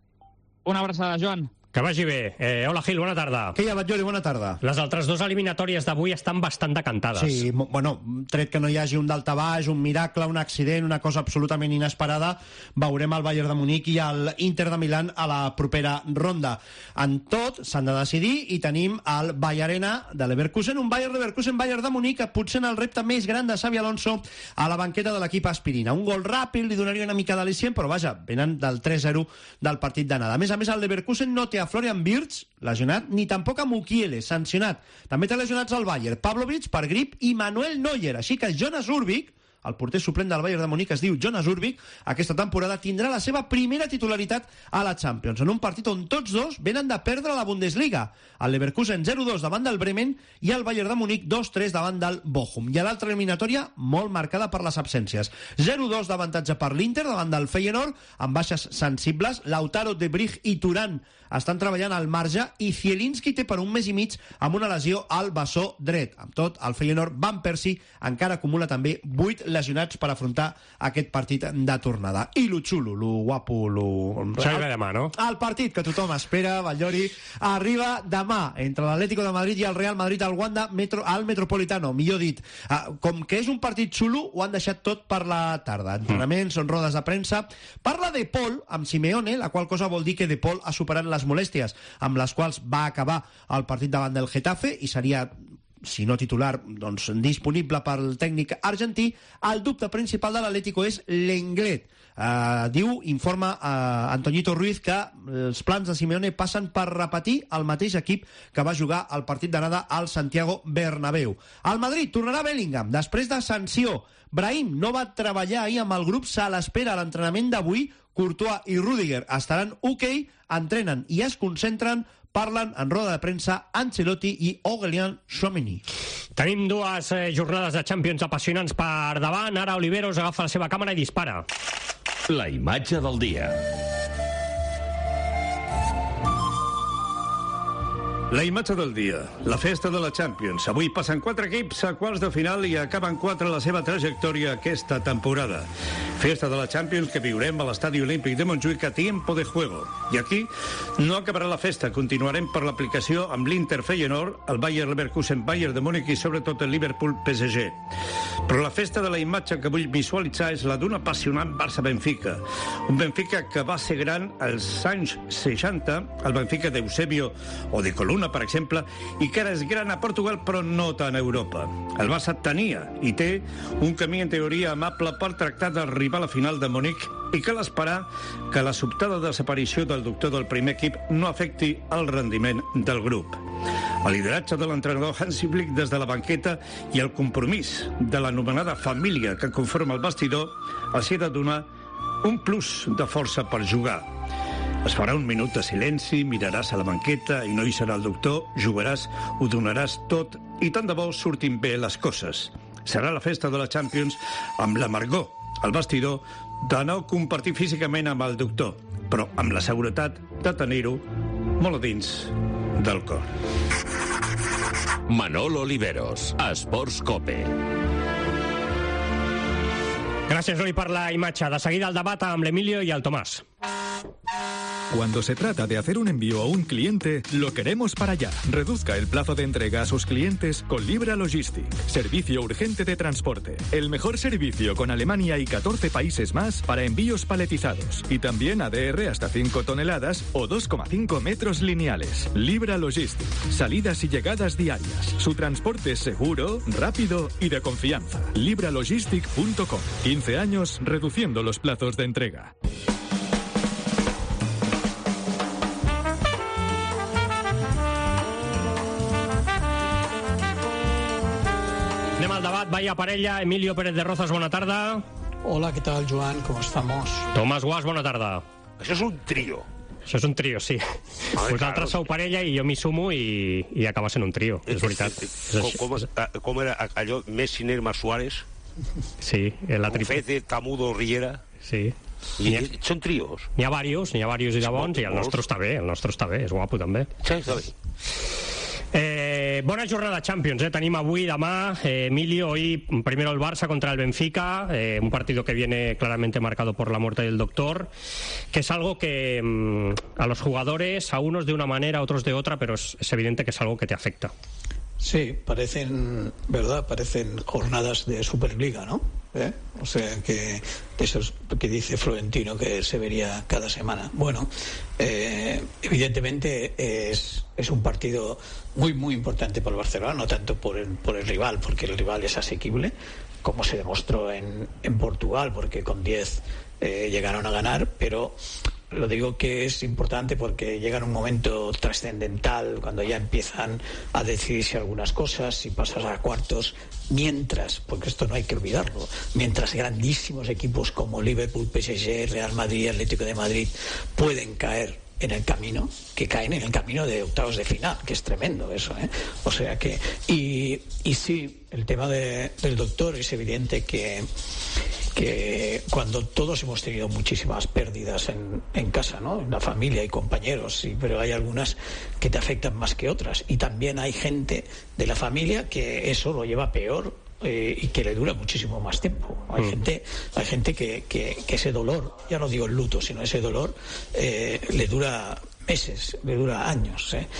Una abraçada, Joan. Que vagi bé. Eh, hola, Gil, bona tarda. Què hi ha, Batllori? Bona tarda. Les altres dues eliminatòries d'avui estan bastant decantades. Sí, bueno, tret que no hi hagi un daltabaix, un miracle, un accident, una cosa absolutament inesperada, veurem el Bayern de Munic i el Inter de Milán a la propera ronda. En tot s'han de decidir i tenim el Bayern de Leverkusen, un Bayern Leverkusen, Bayern de Munic, que potser en el repte més gran de Xabi Alonso a la banqueta de l'equip aspirina. Un gol ràpid li donaria una mica d'al·licient, però vaja, venen del tres zero del partit d'anada. A més a més, el Leverkusen no té a Florian Wirtz, lesionat, ni tampoc a Mukiele, sancionat. També té lesionats al Bayern, Pavlovic per grip i Manuel Neuer. Així que Jonas Urbik, el porter suplent del Bayern de Munic, es diu Jonas Urbik, aquesta temporada tindrà la seva primera titularitat a la Champions, en un partit on tots dos venen de perdre la Bundesliga. El Leverkusen zero dos davant del Bremen i el Bayern de Munic dos tres davant del Bochum. I a l'altra eliminatòria, molt marcada per les absències. zero dos d'avantatge per l'Inter davant del Feyenoord, amb baixes sensibles. Lautaro, De Vrij i Turan estan treballant al marge i Zielinski té per un mes i mig amb una lesió al bessó dret. Amb tot, el Feyenoord Van Persie encara acumula també vuit lesionats per afrontar aquest partit de tornada. I lo xulo, lo guapo, lo... Això ve demà, no? El partit que tothom espera, Batllori, arriba demà entre l'Atlético de Madrid i el Real Madrid al Wanda Metro, al Metropolitano, millor dit. Com que és un partit xulo, ho han deixat tot per la tarda. Entrenaments, són rodes de premsa. Parla de Paul amb Simeone, la qual cosa vol dir que de Paul ha superat les molèsties amb les quals va acabar el partit davant del Getafe i seria, si no titular, doncs disponible pel tècnic argentí. El dubte principal de l'Atlético és l'Englet. Uh, diu, informa uh, Antoñito Ruiz que els plans de Simeone passen per repetir el mateix equip que va jugar el partit d'anada al Santiago Bernabéu. Al Madrid tornarà Bellingham després de sanció. Brahim no va treballar ahir amb el grup, se l'espera a l'entrenament d'avui. Courtois i Rüdiger estaran ok, entrenen i es concentren. Parlen en roda de premsa Ancelotti i Aurélien Tchouameni. Tenim dues eh, jornades de Champions apassionants per davant. Ara Oliveros agafa la seva càmera i dispara. La imatge del dia. La imatge del dia, la festa de la Champions. Avui passen quatre equips a quarts de final i acaben quatre la seva trajectòria aquesta temporada. Festa de la Champions que viurem a l'Estadi Olímpic de Montjuïc a tiempo de juego. I aquí no acabarà la festa, continuarem per l'aplicació amb l'Inter Feyenoord, el Bayer Leverkusen Bayern de Múnich i sobretot el Liverpool P S G. Però la festa de la imatge que vull visualitzar és la d'un apassionant Barça-Benfica. Un Benfica que va ser gran als anys seixanta, el Benfica d'Eusebio o de Coluna, per exemple, i que ara és gran a Portugal però no tant a Europa. El Barça tenia i té un camí en teoria amable per tractar d'arribar a la final de Múnich i cal esperar que la sobtada desaparició del doctor del primer equip no afecti el rendiment del grup. El lideratge de l'entrenador Hansi Flick des de la banqueta i el compromís de l'anomenada família que conforma el vestidor els ha de donar un plus de força per jugar. Es farà un minut de silenci, miraràs a la banqueta i no hi serà el doctor, jugaràs, ho donaràs tot i tant de bo surtin bé les coses. Serà la festa de la Champions amb l'amargor, al vestidor, de no compartir físicament amb el doctor, però amb la seguretat de tenir-ho molt a dins del cor. Manolo Oliveros, Esports Cope. Gràcies, Oli, per la imatge. De seguida el debat amb l'Emilio i el Tomàs. Cuando se trata de hacer un envío a un cliente, lo queremos para allá. Reduzca el plazo de entrega a sus clientes con Libra Logistic. Servicio urgente de transporte. El mejor servicio con Alemania y catorce países más para envíos paletizados. Y también A D R hasta cinco toneladas o dos coma cinco metros lineales. Libra Logistic. Salidas y llegadas diarias. Su transporte es seguro, rápido y de confianza. libra logistic punto com. quince años reduciendo los plazos de entrega. Anem al debat, vaya parella. Emilio Pérez de Rozas, bona tarda. Hola, ¿qué tal, Joan? ¿Cómo estamos? Tomàs Guas, bona tarda. Això és un trio. Això és un trio, sí. Vosaltres sou parella i jo m'hi sumo i, i acaba sent un trio, és veritat. Com, com, com era allò? Messi, Neymar, Suárez? Sí, la triple. Bufete, Camudo, Riera? Sí. I ha, són trios. N'hi ha diversos, n'hi ha diversos i de bons, i el nostre està bé, el nostre està bé, és guapo també. Sí, està bé. Eh, bona jornada de Champions, eh? Tenim avui, demà, eh, Emilio, hoy primero el Barça contra el Benfica, eh, un partido que viene claramente marcado por la muerte del doctor, que es algo que mmm, a los jugadores, a unos de una manera, a otros de otra, pero es, es evidente que es algo que te afecta. Sí, parecen, ¿verdad? Parecen jornadas de Superliga, ¿no? ¿Eh? O sea, que eso es lo que dice Florentino, que se vería cada semana. Bueno, eh, evidentemente es, es un partido muy, muy importante para el Barcelona, no tanto por el, por el rival, porque el rival es asequible, como se demostró en, en Portugal, porque con diez eh, llegaron a ganar, pero lo digo que es importante porque llega en un momento trascendental, cuando ya empiezan a decidirse algunas cosas, si pasas a cuartos, mientras, porque esto no hay que olvidarlo, mientras grandísimos equipos como Liverpool, P S G, Real Madrid, Atlético de Madrid pueden caer en el camino, que caen en el camino de octavos de final, que es tremendo eso, ¿eh? O sea que, y, y sí, el tema de, del doctor es evidente que, que cuando todos hemos tenido muchísimas pérdidas en, en casa, ¿no? En la familia y compañeros, sí, pero hay algunas que te afectan más que otras, y también hay gente de la familia que eso lo lleva peor, eh, y que le dura muchísimo más tiempo. Hay mm. gente, hay gente que, que, que ese dolor, ya no digo el luto, sino ese dolor eh, le dura meses, le dura años, ¿eh?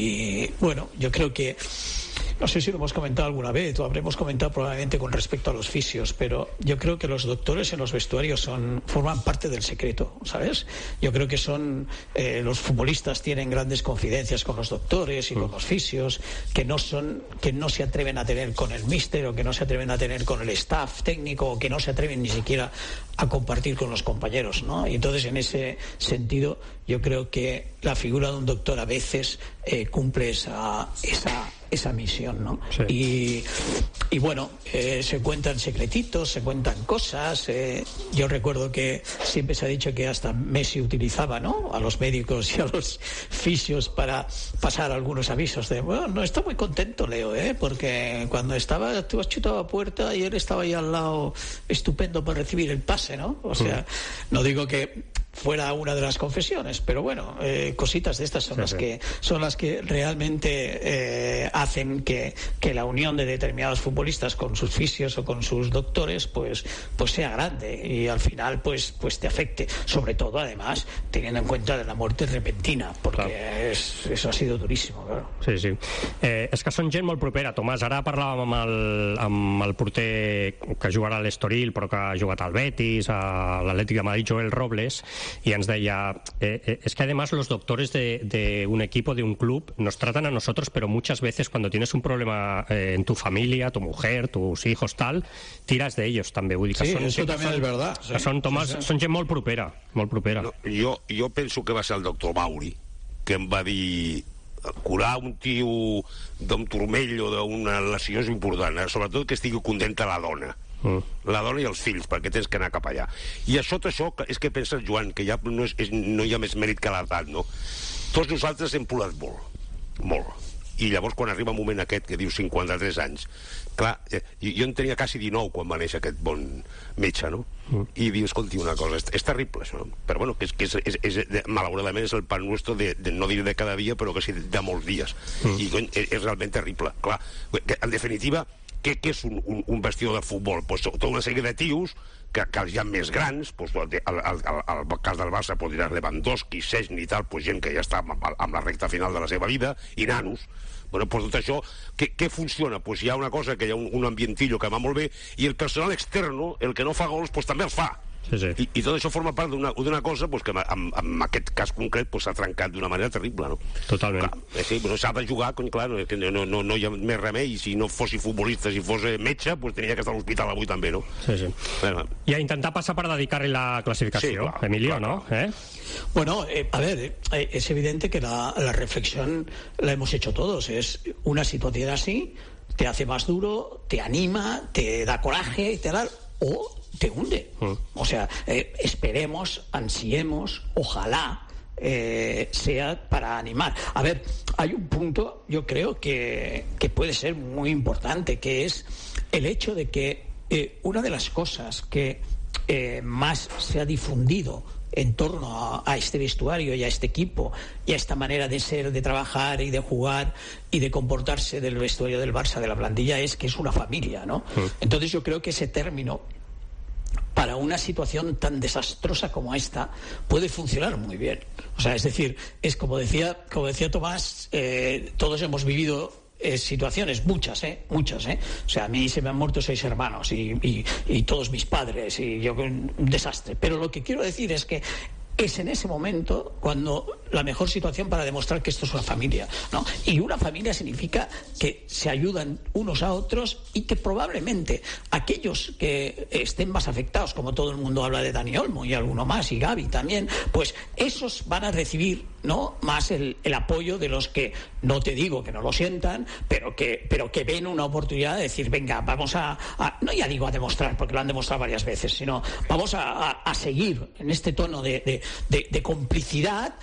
Y bueno, yo creo que, no sé si lo hemos comentado alguna vez, o habremos comentado probablemente con respecto a los fisios, pero yo creo que los doctores en los vestuarios son, forman parte del secreto, ¿sabes? Yo creo que son, eh, los futbolistas tienen grandes confidencias con los doctores y con los fisios, que no son, que no se atreven a tener con el míster, o que no se atreven a tener con el staff técnico, o que no se atreven ni siquiera a compartir con los compañeros, ¿no? Y entonces, en ese sentido, yo creo que la figura de un doctor a veces eh, cumple esa, esa esa misión, ¿no? Sí. Y, y bueno, eh, se cuentan secretitos, se cuentan cosas. Eh, yo recuerdo que siempre se ha dicho que hasta Messi utilizaba, ¿no?, a los médicos y a los fisios para pasar algunos avisos de, bueno, no está muy contento Leo, ¿eh? Porque cuando estaba, tú has chutado a puerta y él estaba ahí al lado estupendo para recibir el pase, ¿no? O sea, mm. no digo que fuera una de las confesiones, pero bueno, eh, cositas de estas son sí, las sí. que son las que realmente eh, hacen que, que la unión de determinados futbolistas con sus fisios o con sus doctores pues pues sea grande y al final pues pues te afecte, sobre todo además teniendo en cuenta la muerte repentina, porque claro. es, eso ha sido durísimo, claro. Sí, sí. Eh, és que són gent molt propera, Tomàs. Ara parlàvem amb el, amb el porter que jugarà a l'Estoril però que ha jugat al Betis, a l'Atlètic de Madrid, Joel Robles, y ens deia, eh, eh, es que además los doctores de, de un equipo, de un club, nos tratan a nosotros, pero muchas veces cuando tienes un problema eh, en tu familia, tu mujer, tus hijos, tal, tiras de ellos també. Vull dir que sí, són, això també són, és verdad. Que sí, són, Tomàs, sí, sí. són gent molt propera, molt propera. No, jo, jo penso que va ser el doctor Mauri que em va dir curar un tio d'un turmell o d'una lesió és important, eh? Sobretot que estigui contenta la dona. Mm. La dona i els fills, perquè tens que anar cap allà. I a sota això és que penses, Joan, que ja no, és, és, no hi ha més mèrit que l'edat, no? Tots nosaltres hem plorat molt, molt. I llavors quan arriba un moment aquest que diu cinquanta-tres anys, clar, eh, jo en tenia quasi dinou quan va néixer aquest bon metge, no? Mm. I dius, escolti, una cosa, és, és terrible això, no? Però bueno, que és, que és, és, és, de, malauradament és el pan nuestro de, de, no dir de cada dia, però que sí de molts dies. Mm. I és, és realment terrible, clar. Que, en definitiva, què, què és un, un, un vestidor de futbol? Pues tota una sèrie de tios que, que ja més grans, pues, al, al, al, al cas del Barça pot dir Lewandowski, Szczęsny i tal, pues, gent que ja està amb, amb la recta final de la seva vida, i nanos. Bueno, pues tot això, què, què funciona? Pues hi ha una cosa, que hi ha un, un ambientillo que va molt bé, i el personal externo, el que no fa gols, pues també els fa. Sí, sí. I, i tot això forma part d'una cosa pues, que amb, amb aquest cas concret s'ha pues, trencat d'una manera terrible, no? Totalment. Clar, eh, sí, però s'ha de jugar, cony, clar, no, no, no, no hi ha més remei. Si no fossi futbolista, si fos metge, pues, tenia que estar a l'hospital avui també, no? Sí, sí. Bueno. I a intentar passar per dedicar-li la clasificació, sí, clar, Emilio, clar, ¿no? ¿Eh? Bueno, eh, a ver, eh, es evidente que la, la reflexión la hemos hecho todos. Es una situación así, te hace más duro, te anima, te da coraje, te da... o te hunde. Mm. O sea, eh, esperemos, ansiemos, ojalá eh, sea para animar. A ver, hay un punto, yo creo que, que puede ser muy importante, que es el hecho de que eh, una de las cosas que eh, más se ha difundido en torno a, a este vestuario y a este equipo y a esta manera de ser, de trabajar y de jugar y de comportarse del vestuario del Barça, de la plantilla, es que es una familia, ¿no? Mm. Entonces yo creo que ese término para una situación tan desastrosa como esta puede funcionar muy bien. O sea, es decir, es como decía, como decía Tomás, eh, todos hemos vivido eh, situaciones, muchas, eh, muchas, eh. O sea, a mí se me han muerto seis hermanos y, y, y todos mis padres y yo un desastre. Pero lo que quiero decir es que es en ese momento cuando la mejor situación para demostrar que esto es una familia, ¿no? Y una familia significa que se ayudan unos a otros y que probablemente aquellos que estén más afectados, como todo el mundo habla de Dani Olmo y alguno más, y Gavi también, pues esos van a recibir ¿no? Más el, el apoyo de los que, no te digo que no lo sientan, pero que, pero que ven una oportunidad de decir, venga, vamos a, a no ya digo a demostrar, porque lo han demostrado varias veces, sino vamos a, a, a seguir en este tono de, de, de, de complicidad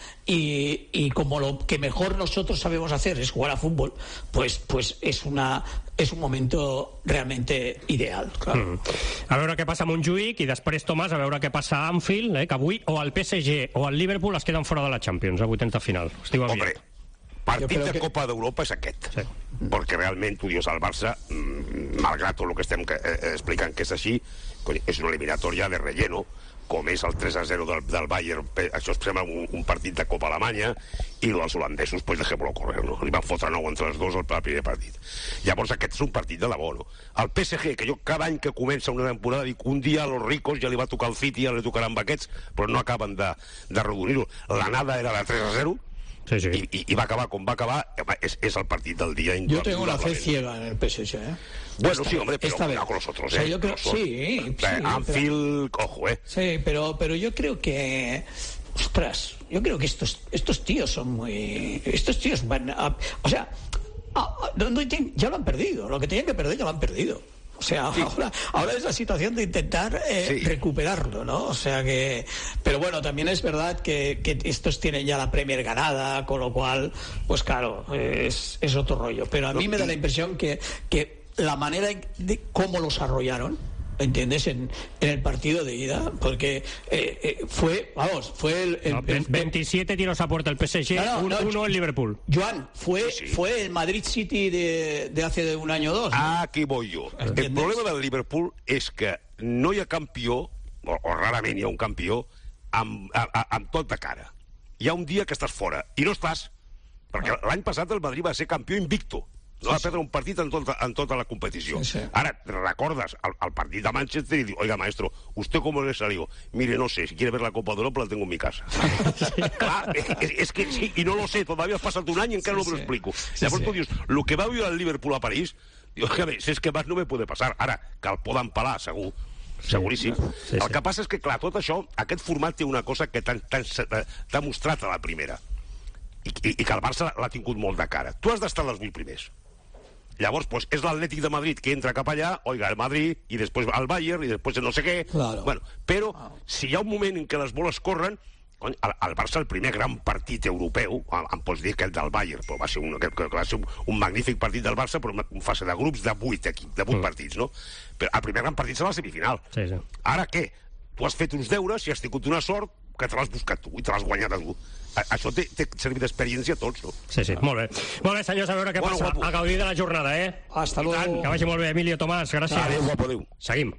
y, y como lo que mejor nosotros sabemos hacer es jugar a fútbol, pues, pues es una és un moment realment ideal. Claro. Mm. A veure què passa a Montjuïc i després, Tomàs, a veure què passa a Anfield, eh, que avui o el P S G o el Liverpool es queden fora de la Champions, a vuitenta final. Estiu aviat. Hombre, partit de que... Copa d'Europa és aquest. Sí. Perquè realment, tu dius, el Barça, malgrat tot el que estem eh, explicant que és així, és una eliminatòria de relleno, com és el tres a zero del, del Bayern, això es sembla un, un partit de Copa Alemanya, i els holandesos, pues deixem-lo córrer, no? Li van fotre nou entre els dos al primer partit. Llavors aquest és un partit de debò, no? El P S G, que jo cada any que comença una temporada dic, un dia a los ricos ja li va tocar el City, ja li tocaran amb aquests, però no acaben de, de redonir-ho. L'anada era de tres a zero, sí, sí. I, i, i va acabar com va acabar, és, és el partit del dia. Yo tengo una fe ciega en el P S G, ¿eh? Bueno, esta, sí, hombre, pero cuidado con los otros, ¿eh? O sea, yo creo, son... sí, sí, Anfield, pero... ojo, ¿eh? Sí, pero, pero yo creo que... Ostras, yo creo que estos, estos tíos son muy... Estos tíos van a... O sea, a, a, no, no, ya lo han perdido. Lo que tenían que perder ya lo han perdido. O sea, sí. ahora, ahora es la situación de intentar eh, sí. recuperarlo, ¿no? O sea que... Pero bueno, también es verdad que, que estos tienen ya la Premier ganada, con lo cual, pues claro, es, es otro rollo. Pero a mí me da la impresión que, que la manera de cómo los arrollaron, ¿entiendes? En, en el partido de ida, porque eh, eh, fue, vamos, fue el... el, no, el veintisiete tiros a puerta el P S G, no, no, uno, no, uno el Liverpool. Joan, fue, sí. fue el Madrid City de, de hace un año o dos. ¿no? Ah, aquí voy yo. ¿Entiendes? El problema del Liverpool és que no hi ha campió, o, o rarament hi ha un campió, amb, amb, amb tot de cara. Hi ha un dia que estàs fora, i no estàs, perquè ah. l'any passat el Madrid va ser campió invicto. No va perdre un partit en tota, en tota la competició. Sí, sí. Ara, recordes el, el partit de Manchester y digo, oiga, maestro, ¿usted cómo le salió? Mire, no sé, si quiere ver la Copa de Europa la tengo en mi casa. Sí. Clar, és, és que sí, i no lo sé, todavía ha passat un any i encara sí, no me lo explico. Sí, Llavors sí. tu dius, lo que va viure el Liverpool a París, digo, si és que más no me puede pasar. Ara, que el poden pelar, segur. Sí, seguríssim. Sí, sí. El que passa és que, clar, tot això, aquest format té una cosa que t'ha mostrat a la primera. I, i, i que el Barça l'ha tingut molt de cara. Tu has d'estar als vuit primers. Llavors, pues, és l'Atlètic de Madrid que entra cap allà, oiga, el Madrid, i després el Bayern, i després no sé què... Claro. Bueno, però, si hi ha un moment en què les boles corren, el, el Barça, el primer gran partit europeu, em pots dir que el del Bayern, però va ser un, que, que va ser un, un magnífic partit del Barça, però en fase de grups de vuit, aquí, de vuit mm. partits, no? Però el primer gran partit serà la semifinal. Sí, sí. Ara què? Tu has fet uns deures i has tingut una sort que te l'has buscat tu i te l'has guanyat a tu. Això té, té servit d'experiència a tots, no? Sí, sí, molt bé. Molt bé, senyors, a veure què bueno, passa. Guapo. A gaudir de la jornada, eh? Hasta luego. Que vagi molt bé, Emilio, Tomàs, gràcies. Adéu, guapo, adéu. Seguim.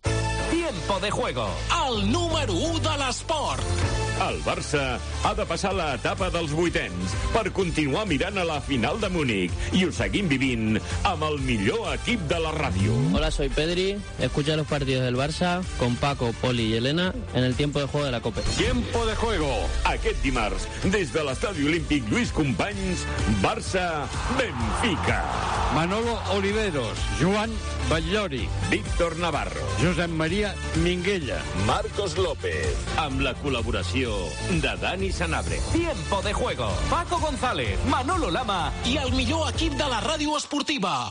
Tiempo de juego. El número u de l'esport. El Barça ha de passar l'etapa dels vuitens per continuar mirant a la final de Múnich i ho seguim vivint amb el millor equip de la ràdio. Hola, soy Pedri. Escucha los partidos del Barça con Paco, Poli y Elena en el tiempo de juego de la Copa. Tiempo de juego. Aquest dimarts, des de l'Estadi Olímpic Lluís Companys, Barça-Benfica. Manolo Oliveros, Joan Batllori, Víctor Navarro, Josep Maria Minguella, Marcos López, amb la col·laboració de Dani Sanabria. Tiempo de juego. Paco González, Manolo Lama i el millor equip de la ràdio esportiva.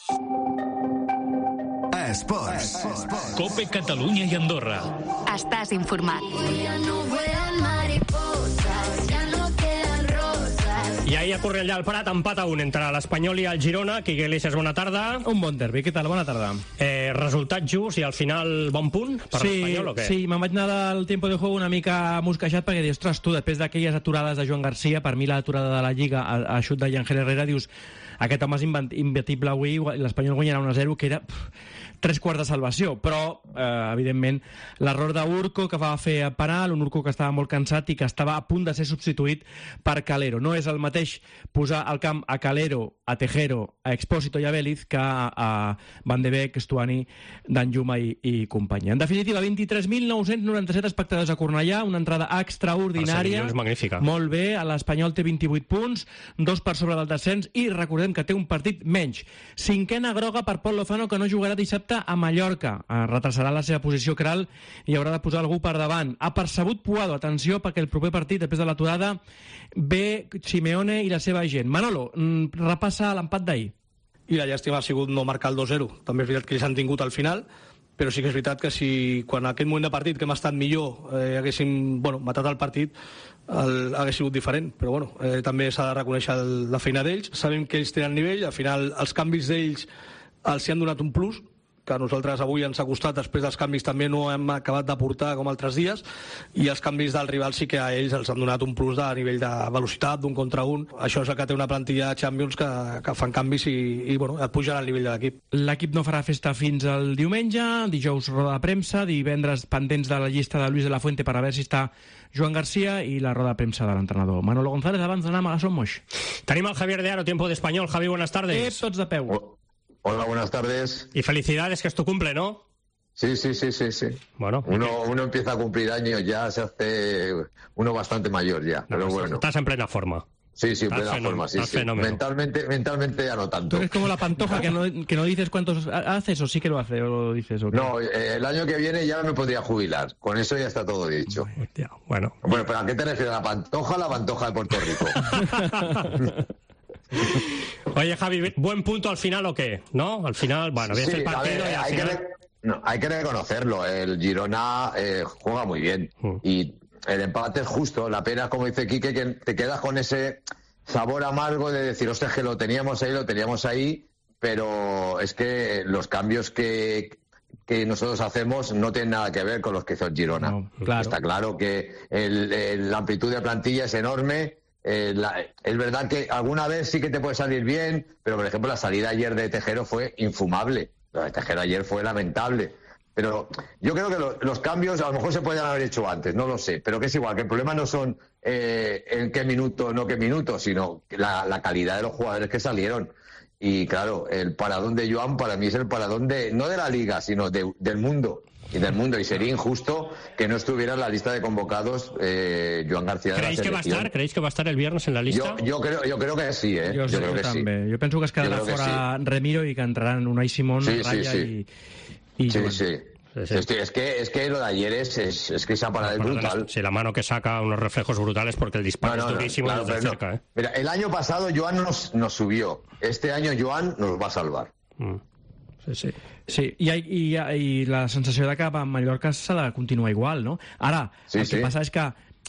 Esports. Cope Catalunya i Andorra. Estàs informat. I ahir a Cornellà al Prat, empat a un entre l'Espanyol i el Girona. Quique Iglesias, bona tarda. Un bon derbi, què tal? Bona tarda. Eh, resultat just i al final bon punt per sí, l'Espanyol o què? Sí, me'n vaig anar del tiempo de juego una mica mosquejat perquè dius, ostres, tu, després d'aquelles aturades de Joan Garcia, per mi l'aturada de la Lliga a, a xut de Ángel Herrera, dius, aquest home és imbatible avui, l'Espanyol guanyarà un a zero, que era pff, tres quarts de salvació, però, eh, evidentment, l'error d'Urco, que va fer penal, un Urco que estava molt cansat i que estava a punt de ser substituït per Calero. No és el mateix mateix posar al camp a Calero, a Tejero, a Expósito i a Vélez que a Van de Beek, Stuani, Danjuma i, i companyia. En definitiva, vint-i-tres mil nou-cents noranta-set espectadors a Cornellà, una entrada extraordinària. És magnífica. Molt bé, l'Espanyol té vint-i-vuit punts, dos per sobre del descens, i recordem que té un partit menys. Cinquena groga per Pol Lozano, que no jugarà dissabte a Mallorca. Retrasarà la seva posició Kral i haurà de posar algú per davant. Ha percebut Puado, atenció, perquè el proper partit, després de l'aturada, ve Simeone i la seva gent. Manolo, repassa l'empat d'ahir. I la llàstima ha sigut no marcar el dos zero. També és veritat que ells han tingut al final, però sí que és veritat que si quan en aquell moment de partit que hem estat millor eh, haguéssim bueno, matat el partit, el, hagués sigut diferent. Però bueno, eh, també s'ha de reconèixer el, la feina d'ells. Sabem que ells tenen nivell, al final els canvis d'ells els hi han donat un plus, que a nosaltres avui ens ha costat, després dels canvis també no hem acabat d'aportar com altres dies, i els canvis del rival sí que a ells els han donat un plus de nivell de velocitat, d'un contra un. Això és el que té una plantilla de Champions que, que fan canvis i, i bueno, et pugen al nivell de l'equip. L'equip no farà festa fins al diumenge, dijous roda de premsa, divendres pendents de la llista de Luis de la Fuente per a veure si està Joan García i la roda de premsa de l'entrenador. Manolo González, abans d'anar a Magason Moix. Tenim el Javier de Aro, Tiempo de Español. Javi, buenas tardes. Eh, tots de peu. Oh. Hola, buenas tardes. Y felicidades, que es tu cumple, ¿no? Sí, sí, sí, sí, sí. Bueno. Uno, uno empieza a cumplir años ya, se hace uno bastante mayor ya, no, pero bueno. Estás en plena forma. Sí, sí, en plena fenómeno, forma, sí, sí. Mentalmente, mentalmente ya no tanto. ¿Tú eres como la Pantoja que no, que no dices cuántos haces o sí que lo haces o lo dices? ¿O qué? No, eh, el año que viene ya me podría jubilar. Con eso ya está todo dicho. Hostia, bueno. Bueno, pero ¿a qué te refieres? ¿A la Pantoja o la Pantoja de Puerto Rico? Oye, Javi, ¿buen punto al final o qué? ¿No? Al final, bueno, ves sí, el partido ver, y al hay, final... que re... no, hay que reconocerlo. El Girona eh, juega muy bien. Mm. Y el empate es justo. La pena, como dice Quique, que te quedas con ese sabor amargo de decir, hostia, que lo teníamos ahí, lo teníamos ahí, pero es que los cambios que... que nosotros hacemos no tienen nada que ver con los que hizo el Girona. No, claro. Está claro que el, el, la amplitud de plantilla es enorme. Eh, la, es verdad que alguna vez sí que te puede salir bien, pero por ejemplo la salida ayer de Tejero fue infumable. La de Tejero ayer fue lamentable. Pero yo creo que lo, los cambios a lo mejor se podrían haber hecho antes, no lo sé. Pero que es igual, que el problema no son eh, en qué minuto, no qué minuto, sino la, la calidad de los jugadores que salieron. Y claro, el paradón de Joan para mí es el paradón de no de la Liga, sino de, del mundo. Y del mundo, y sería injusto que no estuviera en la lista de convocados eh, Joan García de la ¿Creéis que va a estar? ¿Creéis que va a estar el viernes en la lista? Yo, yo, creo, yo creo que sí, ¿eh? Yo, yo sí, creo yo que també. sí. Jo penso que es quedarà fora sí. Remiro i que entraran Unai Simón, sí, Raya sí, sí. y, y sí, Joan. Sí. Sí, sí. Es, que, es, que, es que lo de ayer es, es, es que esa parada es brutal. Si la mano que saca unos reflejos brutales porque el disparo no, no, es durísimo no, claro, desde cerca. No. ¿eh? Mira, el año pasado Joan nos, nos subió. Este año Joan nos va a salvar. Mm. Sí, sí. Sí, i, i, i la sensació de que a Mallorca s'ha de continuar igual, no? Ara, sí, el que sí. passa és que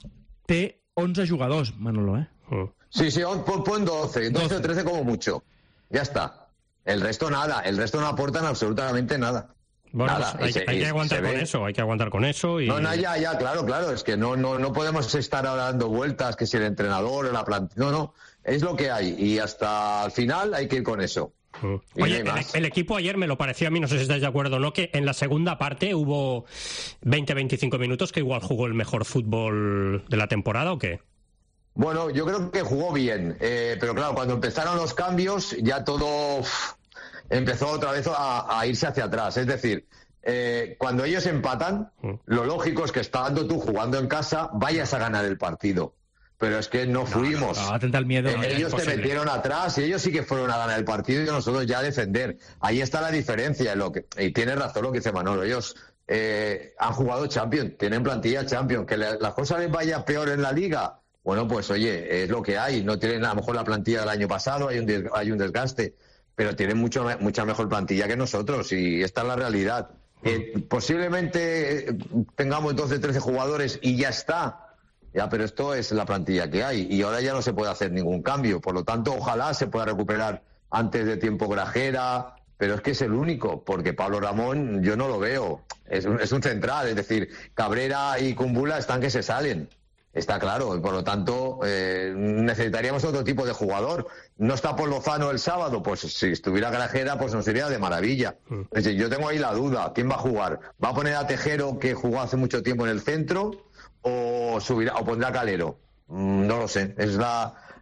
té onze jugadors, Manolo, ¿eh? Mm. Sí, sí, pon, pon doce, doce o trece como mucho. Ya está. El resto nada, el resto no aportan absolutamente nada. Bueno, nada. Pues hay, se, hay que aguantar con ve. eso, hay que aguantar con eso. Y... No, no, ya, ya, claro, claro. Es que no, no, no podemos estar ahora dando vueltas, que si el entrenador o la plantilla. No, no, es lo que hay. Y hasta el final hay que ir con eso. Mm. Oye, no el, el equipo ayer me lo pareció a mí, no sé si estáis de acuerdo o no, que en la segunda parte hubo veinte a veinticinco minutos que igual jugó el mejor fútbol de la temporada, ¿o qué? Bueno, yo creo que jugó bien, eh, pero claro, cuando empezaron los cambios ya todo uff, empezó otra vez a, a irse hacia atrás. Es decir, eh, cuando ellos empatan, mm. lo lógico es que estando tú jugando en casa vayas a ganar el partido. Pero es que no, no fuimos. No, no, atenta al miedo. Eh, no, ellos te metieron atrás y ellos sí que fueron a ganar el partido y nosotros ya a defender. Ahí está la diferencia. Lo que, y tiene razón lo que dice Manolo. Ellos eh, han jugado Champions, tienen plantilla Champions. Que le, las cosas les vaya peor en la Liga. Bueno, pues oye, es lo que hay. No tienen a lo mejor la plantilla del año pasado, hay un, des, hay un desgaste. Pero tienen mucho, mucha mejor plantilla que nosotros y esta es la realidad. Eh, posiblemente tengamos doce o trece jugadores y ya está. Ya, pero esto es la plantilla que hay y ahora ya no se puede hacer ningún cambio. Por lo tanto, ojalá se pueda recuperar antes de tiempo Grajera, pero es que es el único, porque Pablo Ramón yo no lo veo. Es un, es un central, es decir, Cabrera y Kumbula están que se salen. Está claro, y por lo tanto eh, necesitaríamos otro tipo de jugador. ¿No está Pol Lozano el sábado? Pues si estuviera Grajera, pues nos iría de maravilla. Mm. Es decir, yo tengo ahí la duda, ¿quién va a jugar? ¿Va a poner a Tejero, que jugó hace mucho tiempo en el centro, o subirá o pondrá Calero? Mm, no lo sé, es la,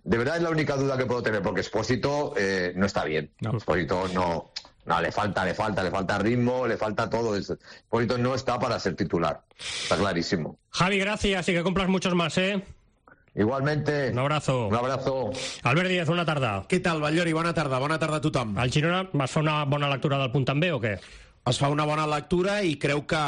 de verdad es la única duda que puedo tener, porque Expósito eh, no está bien. No. Expósito no, no, le falta, le falta, le falta ritmo, le falta todo. Expósito no está para ser titular, está clarísimo. Javi, gracias y que compras muchos más, ¿eh? Igualmente. Un abrazo. Un abrazo. Albert Díaz, bona tarda. Què tal, Batllori? Bona tarda. Bona tarda a tothom. El Girona, vas fer una bona lectura del punt també o què? Es fa una bona lectura i creu que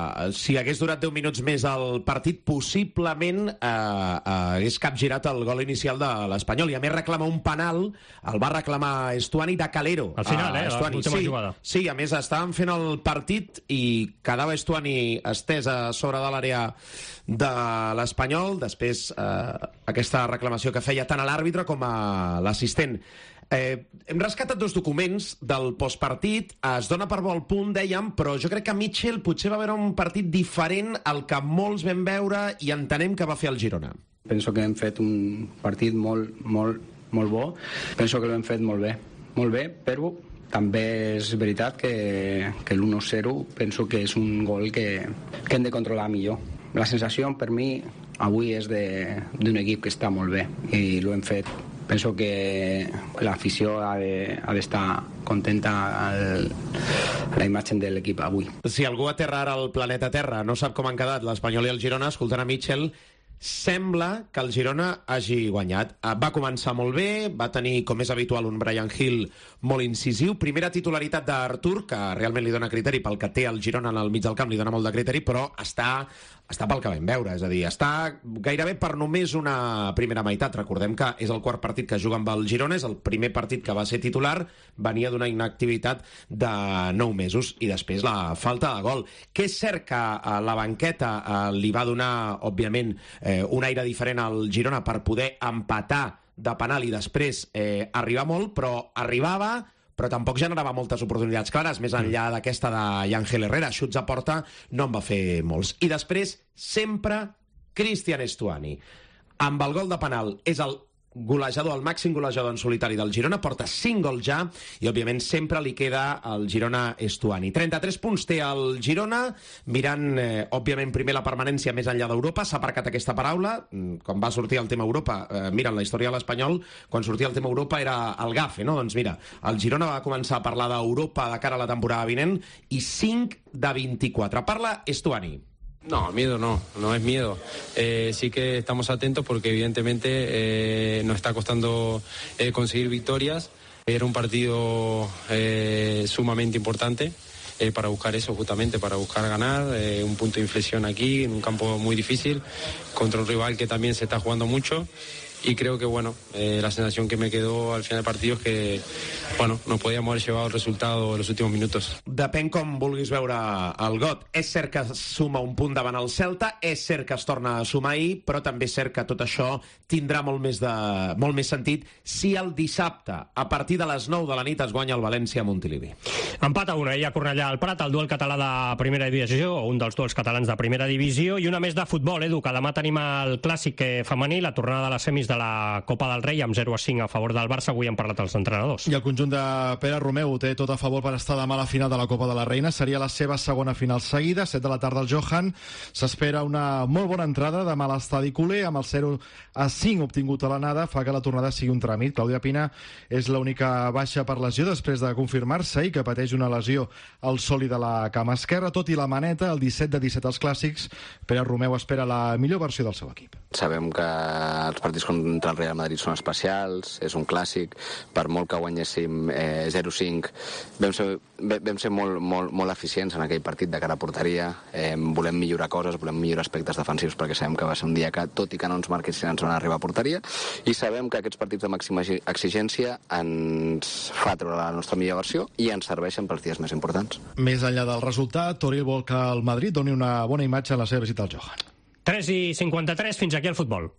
si hagués durat deu minuts més el partit, possiblement eh, eh, hagués capgirat el gol inicial de l'Espanyol. I a més reclama un penal, el va reclamar Estuani de Calero. Al final, eh? Estuani. L'última sí, jugada. Sí, a més estàvem fent el partit i quedava Estuani estès a sobre de l'àrea de l'Espanyol. Després eh, aquesta reclamació que feia tant a l'àrbitre com a l'assistent. Eh, hem rescatat dos documents del postpartit, es dona per bo el punt, dèiem, però jo crec que Mitchell potser va veure un partit diferent al que molts vam veure i entenem que va fer el Girona. Penso que hem fet un partit molt, molt, molt bo, penso que l'hem fet molt bé, molt bé, però també és veritat que, que l'u zero penso que és un gol que, que hem de controlar millor. La sensació per mi avui és d'un equip que està molt bé i l'hem fet. Penso que l'afició ha d'estar de, contenta al, a la imatge de l'equip avui. Si algú aterra ara al planeta Terra no sap com han quedat l'Espanyol i el Girona, escoltant a Mitchell, sembla que el Girona hagi guanyat. Va començar molt bé, va tenir, com és habitual, un Bryan Gil molt incisiu. Primera titularitat d'Artur, que realment li dona criteri pel que té el Girona en el mig del camp, li dona molt de criteri, però està, està pel que vam veure. És a dir, està gairebé per només una primera meitat. Recordem que és el quart partit que juga amb el Girona, és el primer partit que va ser titular, venia d'una inactivitat de nou mesos i després la falta de gol. Que és cert que a la banqueta eh, li va donar, òbviament, eh, un aire diferent al Girona per poder empatar de penal i després eh, arribar molt, però arribava, però tampoc generava moltes oportunitats clares, més enllà d'aquesta de Yangel Herrera. Xuts a porta no en va fer molts. I després, sempre, Cristian Estuani. Amb el gol de penal és el golejador, el màxim golejador en solitari del Girona, porta cinc gols ja i òbviament sempre li queda el Girona Estuani. trenta-tres punts té el Girona, mirant eh, òbviament primer la permanència més enllà d'Europa. S'ha aparcat aquesta paraula, quan va sortir el tema Europa, eh, mira, en la història de l'Espanyol, quan sortia el tema Europa era el gafe, no? Doncs mira, el Girona va començar a parlar d'Europa de cara a la temporada vinent i cinc de vint-i-quatre. Parla Estuani. No, miedo no, no es miedo. Eh, sí que estamos atentos porque evidentemente eh, nos está costando eh, conseguir victorias. Era un partido eh, sumamente importante eh, para buscar eso, justamente para buscar ganar, eh, un punto de inflexión aquí, en un campo muy difícil, contra un rival que también se está jugando mucho. Y creo que, bueno, eh, la sensación que me quedó al final del partido es que, bueno, no podíamos haber llevado el resultado en los últimos minutos. Depèn com vulguis veure el got. És cert que suma un punt davant el Celta, és cert que es torna a sumar ahir, però també és cert que tot això tindrà molt més, de, molt més sentit si el dissabte, a partir de les nou de la nit, es guanya el València a Montilivi. Empat a una, i a Cornellà al Prat, el duel català de primera divisió, o un dels duels catalans de primera divisió, i una més de futbol, Edu, que demà tenim el clàssic femení, la tornada de les semis de la Copa del Rei amb zero a cinc a favor del Barça. Avui han parlat els entrenadors. I el conjunt de Pere Romeu té tot a favor per estar demà a la final de la Copa de la Reina. Seria la seva segona final seguida, set de la tarda al Johan. S'espera una molt bona entrada demà a l'estadi culer, amb el zero a cinc obtingut a l'anada, fa que la tornada sigui un tràmit. Clàudia Pina és l'única baixa per lesió després de confirmar-se i que pateix una lesió al sòlid de la cama esquerra. Tot i la maneta, el disset de disset als clàssics, Pere Romeu espera la millor versió del seu equip. Sabem que els partits contra el Real Madrid són especials, és un clàssic, per molt que guanyéssim eh, zero a cinc, vam ser, vam ser molt, molt, molt eficients en aquell partit de cara a porteria, eh, volem millorar coses, volem millorar aspectes defensius perquè sabem que va ser un dia que, tot i que no ens marquessin, ens van arribar a porteria, i sabem que aquests partits de màxima exigència ens fa treure la nostra millor versió i ens serveixen pels dies més importants. Més enllà del resultat, Toril vol que el Madrid doni una bona imatge en la seva visita al Johan. tres i cinquanta-tres, fins aquí el futbol.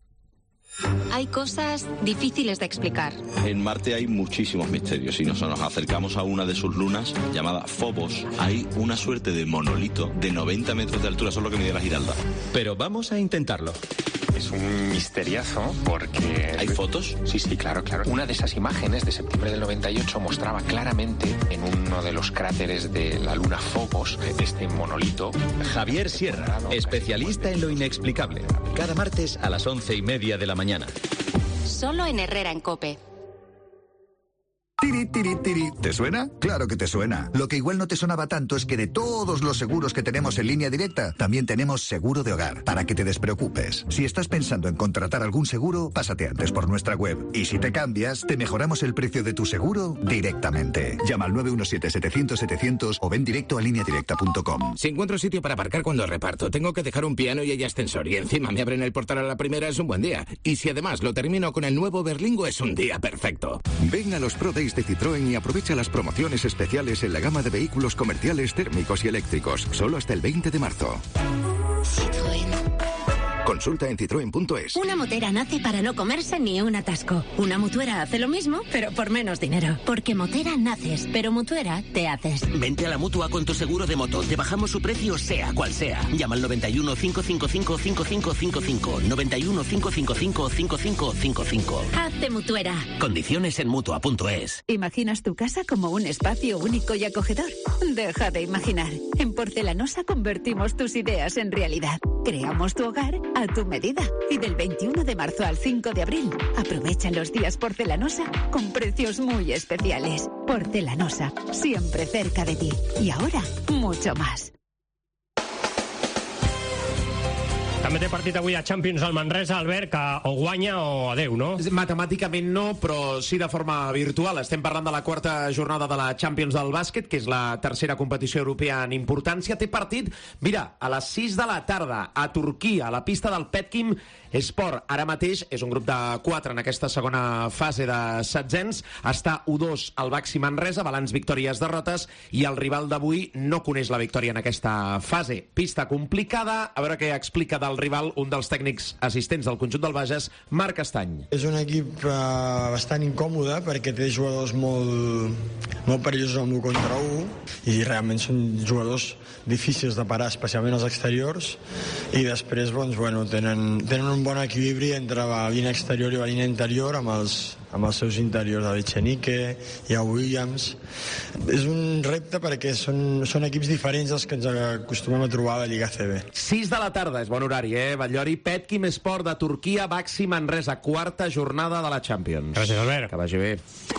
Hay cosas difíciles de explicar. En Marte hay muchísimos misterios y si nos acercamos a una de sus lunas, llamada Phobos, hay una suerte de monolito de noventa metros de altura, eso es lo que mide la Giralda. Pero vamos a intentarlo. Es un misteriazo porque... ¿Hay fotos? Sí, sí, claro, claro. Una de esas imágenes de septiembre del noventa y ocho mostraba claramente en uno de los cráteres de la luna Phobos este monolito. Javier Sierra, especialista en lo inexplicable. Cada martes a las once y media de la mañana. solo en Herrera en COPE. Tiri, tiri, tiri. ¿Te suena? Claro que te suena. Lo que igual no te sonaba tanto es que de todos los seguros que tenemos en Línea Directa, también tenemos seguro de hogar, para que te despreocupes. Si estás pensando en contratar algún seguro, pásate antes por nuestra web. Y si te cambias, te mejoramos el precio de tu seguro directamente. Llama al nueve uno siete, setecientos, setecientos o ven directo a línea directa punto com. Si encuentro sitio para aparcar cuando reparto, tengo que dejar un piano y hay ascensor y encima me abren el portal a la primera, es un buen día. Y si además lo termino con el nuevo Berlingo, es un día perfecto. Ven a los Pro Days de Citroën y aprovecha las promociones especiales en la gama de vehículos comerciales térmicos y eléctricos, solo hasta el veinte de marzo. Citroën. Consulta en citroen punto es. Una motera nace para no comerse ni un atasco. Una mutuera hace lo mismo, pero por menos dinero. Porque motera naces, pero mutuera te haces. Vente a la Mutua con tu seguro de moto. Te bajamos su precio sea cual sea. Llama al noventa y uno, cinco cinco cinco, cinco cinco cinco cinco. noventa y uno, cinco cinco cinco, cinco cinco cinco cinco. Hazte mutuera. Condiciones en mutua punto es. ¿Imaginas tu casa como un espacio único y acogedor? Deja de imaginar. En Porcelanosa convertimos tus ideas en realidad. Creamos tu hogar a tu medida. Y del veintiuno de marzo al cinco de abril, aprovecha los días Porcelanosa con precios muy especiales. Porcelanosa, siempre cerca de ti. Y ahora, mucho más. També té partit avui a Champions al Manresa, Albert, que o guanya o adeu, no? Matemàticament no, però sí de forma virtual. Estem parlant de la quarta jornada de la Champions del bàsquet, que és la tercera competició europea en importància. Té partit, mira, a les sis de la tarda, a Turquia, a la pista del Petkim Sport. Ara mateix és un grup de quatre en aquesta segona fase de setzents. Està u dos al Baxi Manresa, balanç victòries, derrotes, i el rival d'avui no coneix la victòria en aquesta fase. Pista complicada, a veure què explica del rival un dels tècnics assistents del conjunt del Bages, Marc Estany. És un equip eh, bastant incòmode perquè té jugadors molt, molt perillosos en un contra un i realment són jugadors difícils de parar, especialment els exteriors, i després doncs, bueno, tenen, tenen un bon equilibri entre la línia exterior i la línia interior amb els, amb els seus interiors, David Echenique i a Williams. És un repte perquè són, són equips diferents dels que ens acostumem a trobar a la Lliga A C B. sis de la tarda, és bon horari, eh? Batllori, Petkim Sport de Turquia, Baxi Manresa, quarta jornada de la Champions. Gràcies, Albert. Que vagi bé.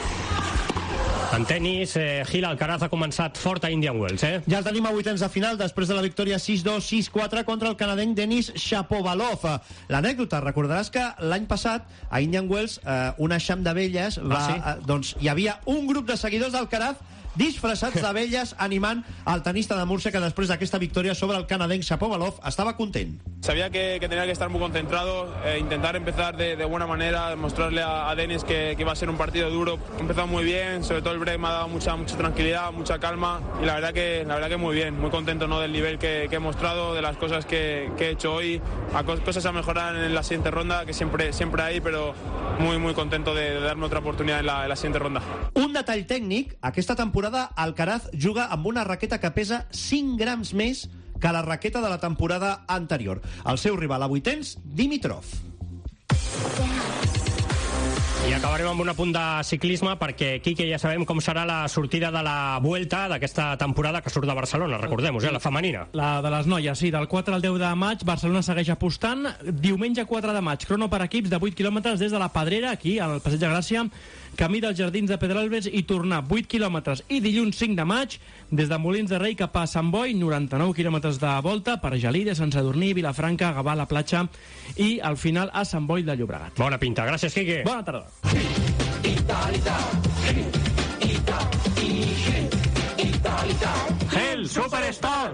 En tenis, eh, Gil Alcaraz ha començat fort a Indian Wells, eh? Ja el tenim a vuitens de final després de la victòria sis dos, sis quatre contra el canadenc Denis Shapovalov. L'anècdota, recordaràs que l'any passat a Indian Wells eh, un eixam d'abelles va, Ah, sí? eh, doncs hi havia un grup de seguidors d'Alcaraz disfressats d'abelles animant el tenista de Múrcia, que després d'aquesta victòria sobre el canadenc Shapovalov estava content. Sabía que, que tenía que estar muy concentrado, eh, intentar empezar de, de buena manera, demostrarle a, a Denis que, que iba a ser un partido duro. He empezado muy bien, sobre todo el break me ha dado mucha, mucha tranquilidad, mucha calma, y la verdad que, la verdad que muy bien, muy contento, ¿no?, del nivel que, que he mostrado, de las cosas que, que he hecho hoy, a cos, cosas a mejorar en la siguiente ronda, que siempre, siempre hay, pero muy, muy contento de, de darme otra oportunidad en la, en la siguiente ronda. Un detall tècnic, aquesta temporada Alcaraz juga amb una raqueta que pesa cinc grams més que la raqueta de la temporada anterior. El seu rival a vuitens, Dimitrov. I acabarem amb un apunt de ciclisme perquè, Quique, ja sabem com serà la sortida de la Vuelta d'aquesta temporada que surt de Barcelona, recordem-ho, eh, la femenina. La de les noies, sí, del quatre al deu de maig, Barcelona segueix apostant. Diumenge quatre de maig, crono per equips de vuit quilòmetres des de la Pedrera, aquí, al Passeig de Gràcia, camí dels Jardins de Pedralbes i tornar vuit quilòmetres. I dilluns cinc de maig, des de Molins de Rei cap a Sant Boi, noranta-nou quilòmetres de volta per Gelida, Sant Sadurní, Vilafranca, Gavà, la Platja i al final a Sant Boi de Llobregat. Bona pinta, gràcies, Quique. Bona tarda. Gel Superstore.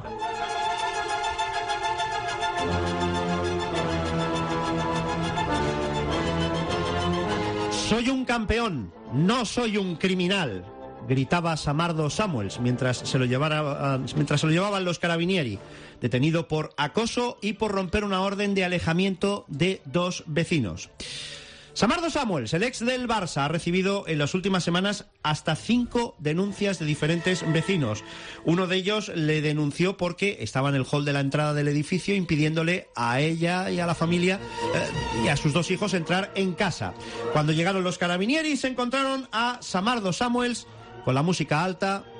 Soy un campeón, no soy un criminal, gritaba Samardo Samuels mientras se lo llevara, uh, mientras se lo llevaban los carabinieri, detenido por acoso y por romper una orden de alejamiento de dos vecinos. Samardo Samuels, el ex del Barça, ha recibido en las últimas semanas hasta cinco denuncias de diferentes vecinos. Uno de ellos le denunció porque estaba en el hall de la entrada del edificio impidiéndole a ella y a la familia eh, y a sus dos hijos entrar en casa. Cuando llegaron los carabinieri se encontraron a Samardo Samuels con la música alta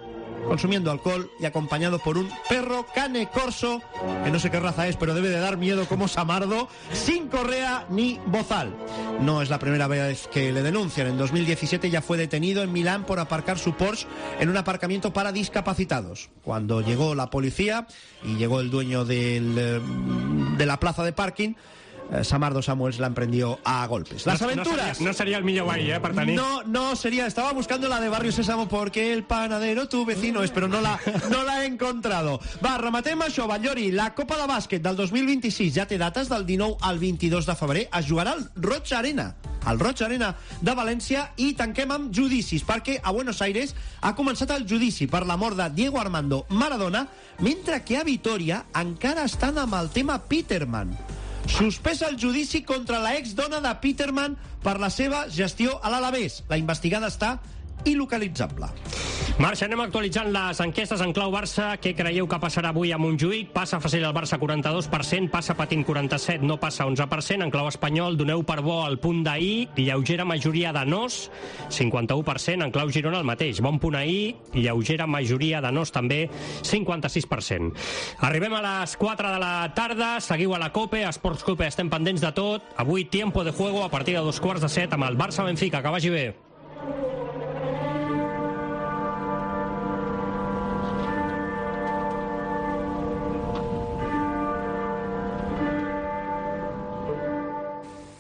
consumiendo alcohol y acompañado por un perro cane corso, que no sé qué raza es, pero debe de dar miedo como Samardo, sin correa ni bozal. No es la primera vez que le denuncian. En dos mil diecisiete ya fue detenido en Milán por aparcar su Porsche en un aparcamiento para discapacitados. Cuando llegó la policía y llegó el dueño del, de la plaza de parking, Samardo Samuels la emprendió a golpes. Las no, aventuras. No sería, no sería el millor veí, eh, per tenir. No, no sería. Estaba buscando la de Barrio Sésamo porque el panadero tu vecino es, però no la, no la he encontrado. Va, rematem això, Batllori. La Copa de Bàsquet del dos mil vint-i-sis ja té dates del dinou al vint-i-dos de febrer. Es jugarà al Roig Arena, al Roig Arena de València, i tanquem amb judicis, perquè a Buenos Aires ha començat el judici per la mort de Diego Armando Maradona, mentre que a Vitoria encara estan amb el tema Peterman. Suspès el judici contra la exdona de Peterman per la seva gestió a l'Alavés. La investigada està il·localitzable. Marxa, anem actualitzant les enquestes en clau Barça. Què creieu que passarà avui a Montjuïc? Passa fàcil el Barça quaranta-dos per cent, passa patint quaranta-set, no passa onze per cent. En clau espanyol, doneu per bo el punt d'ahir, lleugera majoria de nos, cinquanta-u per cent. En clau Girona el mateix, bon punt ahir, lleugera majoria de nos també, cinquanta-sis per cent. Arribem a les quatre de la tarda, seguiu a la COPE, a Esports COPE, estem pendents de tot. Avui tiempo de juego a partir de dos quarts de set amb el Barça-Benfica. Que vagi bé.